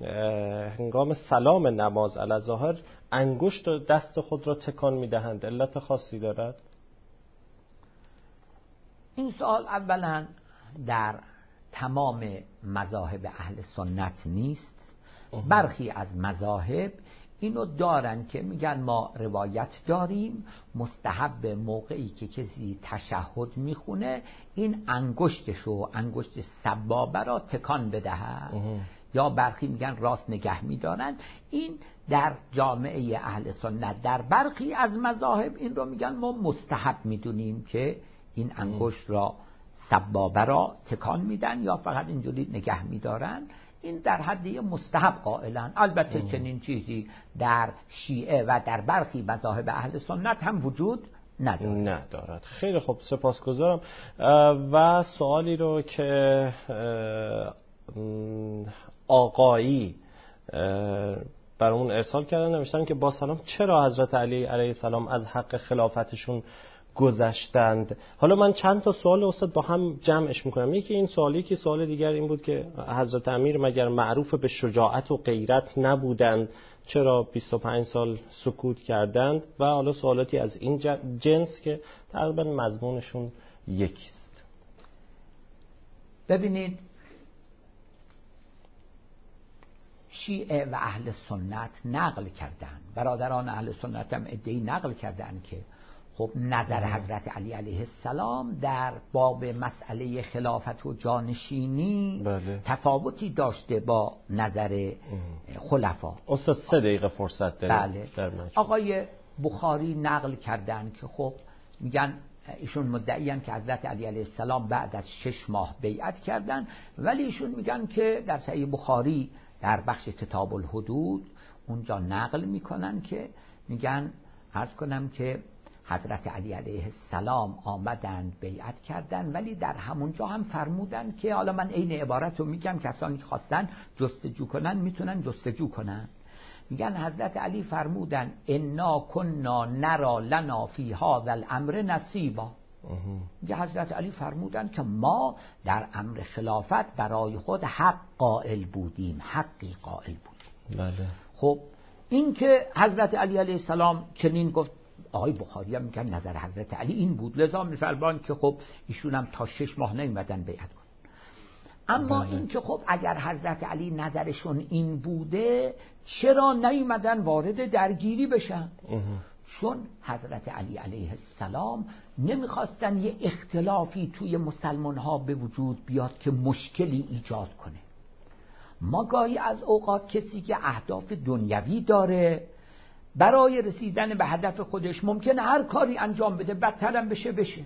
هنگام سلام نماز علی ظاهر انگشت و دست خود را تکان می دهند؟ علت خاصی دارد؟ این سوال اولا در تمام مذاهب اهل سنت نیست برخی از مذاهب اینو دارن که میگن ما روایت داریم مستحب موقعی که کسی تشهد میخونه این انگشتشو انگشت سبابه را تکان بدهد، یا برخی میگن راست نگه میدارن. این در جامعه اهل سنت. در برخی از مذاهب این رو میگن ما مستحب میدونیم که این انگشت را سبابه را تکان میدن یا فقط اینجوری نگه میدارن. این در حدی مستحب قائلن. البته چنین چیزی در شیعه و در برخی مذاهب اهل سنت هم وجود ندارد. ندارد. خیلی خوب، سپاسگزارم. و سوالی رو که آقایی برامون ارسال کردن، نوشتن که با سلام چرا حضرت علی علیه السلام از حق خلافتشون گذشتند؟ حالا من چند تا سوال استاد با هم جمعش میکنم. یکی این سوالی که سوال دیگر این بود که حضرت امیر مگر معروف به شجاعت و غیرت نبودند، چرا بیست و پنج سال سکوت کردند؟ و حالا سوالاتی از این جنس که تقریبا مضمونشون یکیست. ببینید، شیعه و اهل سنت نقل کردن، برادران اهل سنت هم ادعی نقل کردن که خب نظر حضرت علی علیه السلام در باب مسئله خلافت و جانشینی بله. تفاوتی داشته با نظر خلفا. استاد سه دقیقه فرصت داریم. بله. در آقای بخاری نقل کردن که خب میگن ایشون مدعیان که حضرت علی علیه السلام بعد از شش ماه بیعت کردن، ولی ایشون میگن که در صحیح بخاری در بخش کتاب الحدود اونجا نقل میکنن که میگن عرض کنم که حضرت علی علیه السلام آمدند بیعت کردن، ولی در همونجا هم فرمودن که حالا من عین عبارت رو میگم، کسانی که خواستن جستجو کنن میتونن جستجو کنن. میگن حضرت علی فرمودن انا کنا نرا لنا فی هذا الامر نصیبا. میگه حضرت علی فرمودن که ما در امر خلافت برای خود حق قائل بودیم، حقی قائل بودیم. بله. خب این که حضرت علی علیه السلام چنین گفت، آقای بخاری هم میگن نظر حضرت علی این بود، لذا میفرمان که خب ایشون هم تا شش ماه نیومدن بیعت کن. اما بله. این که خب اگر حضرت علی نظرشون این بوده چرا نیومدن وارد درگیری بشن؟ اه. چون حضرت علی علیه السلام نمیخواستن یه اختلافی توی مسلمان ها به وجود بیاد که مشکلی ایجاد کنه. ما گاهی از اوقات کسی که اهداف دنیوی داره برای رسیدن به هدف خودش ممکنه هر کاری انجام بده، بدترم بشه بشه.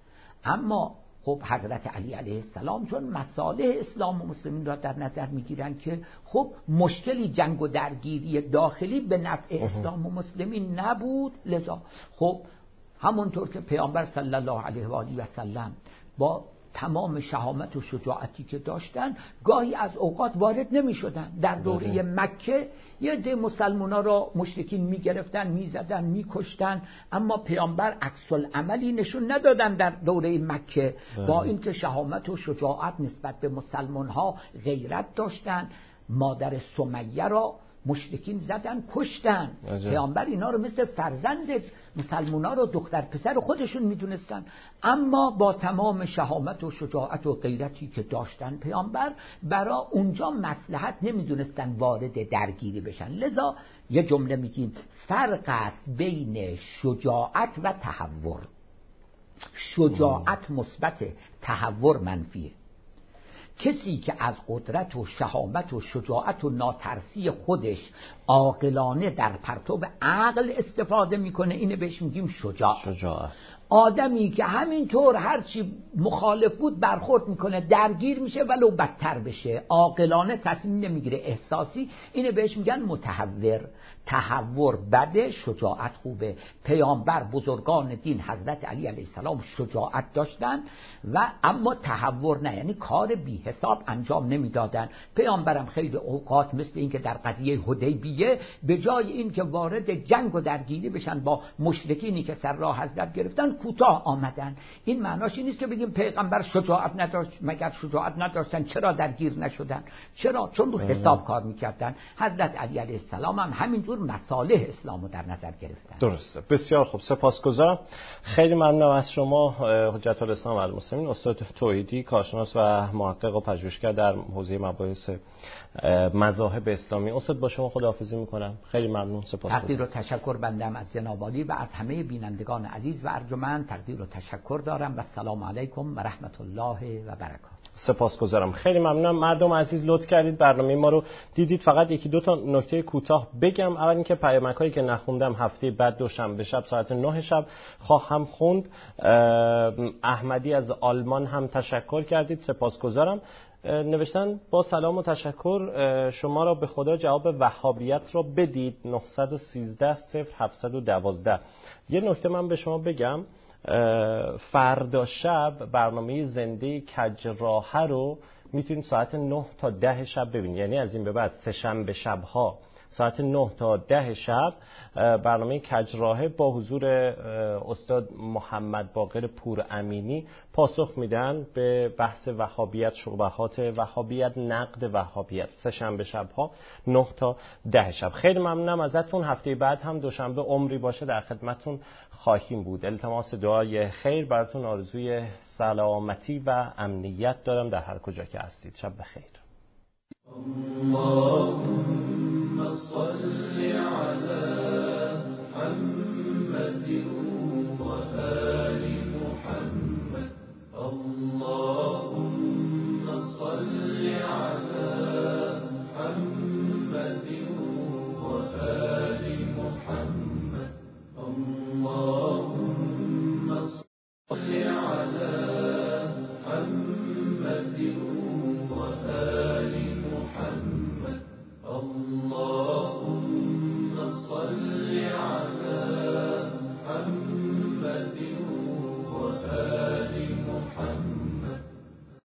اما خب حضرت علی علیه السلام چون مصالح اسلام و مسلمین را در نظر میگیرن که خب مشکلی جنگ و درگیری داخلی به نفع اسلام و مسلمین نبود، لذا خب همونطور که پیامبر صلی الله علیه و آله و سلم با تمام شهامت و شجاعتی که داشتن گاهی از اوقات وارد نمی شدن. در دوره مکه یه ده مسلمونا را مشرکین می گرفتن، می زدن، می کشتن، اما پیامبر عکس العملی نشون ندادن در دوره مکه. با اینکه شهامت و شجاعت نسبت به مسلمان ها غیرت داشتن، مادر سمیه را مشرکین زدن کشتن. پیامبر اینا رو مثل فرزند مسلمونا رو دختر پسر خودشون میدونستن، اما با تمام شهامت و شجاعت و غیرتی که داشتن پیامبر برای اونجا مصلحت نمیدونستن وارد درگیری بشن. لذا یه جمله میگیم فرق است بین شجاعت و تهور. شجاعت مثبت، تهور منفیه. کسی که از قدرت و شهامت و شجاعت و ناترسی خودش عاقلانه در پرتو عقل استفاده میکنه اینه بهش میگیم شجاع. شجاع. آدمی که همینطور هرچی مخالف بود برخورد میکنه، درگیر میشه ولو بدتر بشه، عاقلانه تصمیم نمیگیره، احساسی، اینه بهش میگن متهور. تهور بده، شجاعت خوبه. پیامبر، بزرگان دین، حضرت علی علیه السلام شجاعت داشتن و اما تهور نه، یعنی کار بی حساب انجام نمیدادن. پیامبرم خیلی اوقات مثل این که در قضیه حدیبیه به جای این که وارد جنگ و درگیری بشن با مشرکینی که سر راه حضرت گرفتن کوتاه آمدن. این معناش این نیست که بگیم پیغمبر شجاعت نداشت، مگر شجاعت نداشتن چرا درگیر نشدن؟ چرا؟ چون رو حساب کار میکردن. حضرت علی علیه السلام هم همینجور مصالح اسلامو در نظر گرفتن. درسته. بسیار خوب، سپاسگزارم. خیلی ممنونم از شما حجت الاسلام و المسلمین، استاد توحیدی، کارشناس و محقق و پژوهشگر در حوزه مباحث مذاهب اسلامی. استاد با شما خداحافظی میکنم. خیلی ممنون، سپاسگزارم. تقدیر و تشکر بندم از جناب عالی و از همه بینندگان عزیز و ارجمند. تقدیر و تشکر دارم و السلام علیکم و رحمت الله و برکاته. سپاسگزارم. خیلی ممنونم. مردم عزیز لطف کردید برنامه ما رو دیدید. فقط یکی دو تا نکته کوتاه بگم. اول اینکه پیامک‌هایی که نخوندم هفته بعد دوشنبه شب ساعت نه شب خواهم خوند. احمدی از آلمان هم تشکر کردید، سپاسگزارم. نوشتن با سلام و تشکر شما را به خدا جواب وهابیت را بدید. نه یک سه صفر هفت یک دو. یه نکته من به شما بگم، فردا شب برنامه زنده کجراهه رو میتونید ساعت نه تا ده شب ببینید. یعنی از این به بعد سه شنبه شب‌ها ساعت نه تا ده شب برنامه کجراهه با حضور استاد محمد باقر پورامینی پاسخ میدن به بحث وهابیت، شبهات وهابیت، نقد وهابیت. سه شنبه شب‌ها نه تا ده شب. خیلی ممنونم ازتون. هفته بعد هم دوشنبه عمری باشه در خدمتتون خواهیم بود. التماس دعای خیر براتون، آرزوی سلامتی و امنیت دارم در هر کجا که هستید. شب بخیر. اللهم صل على محمد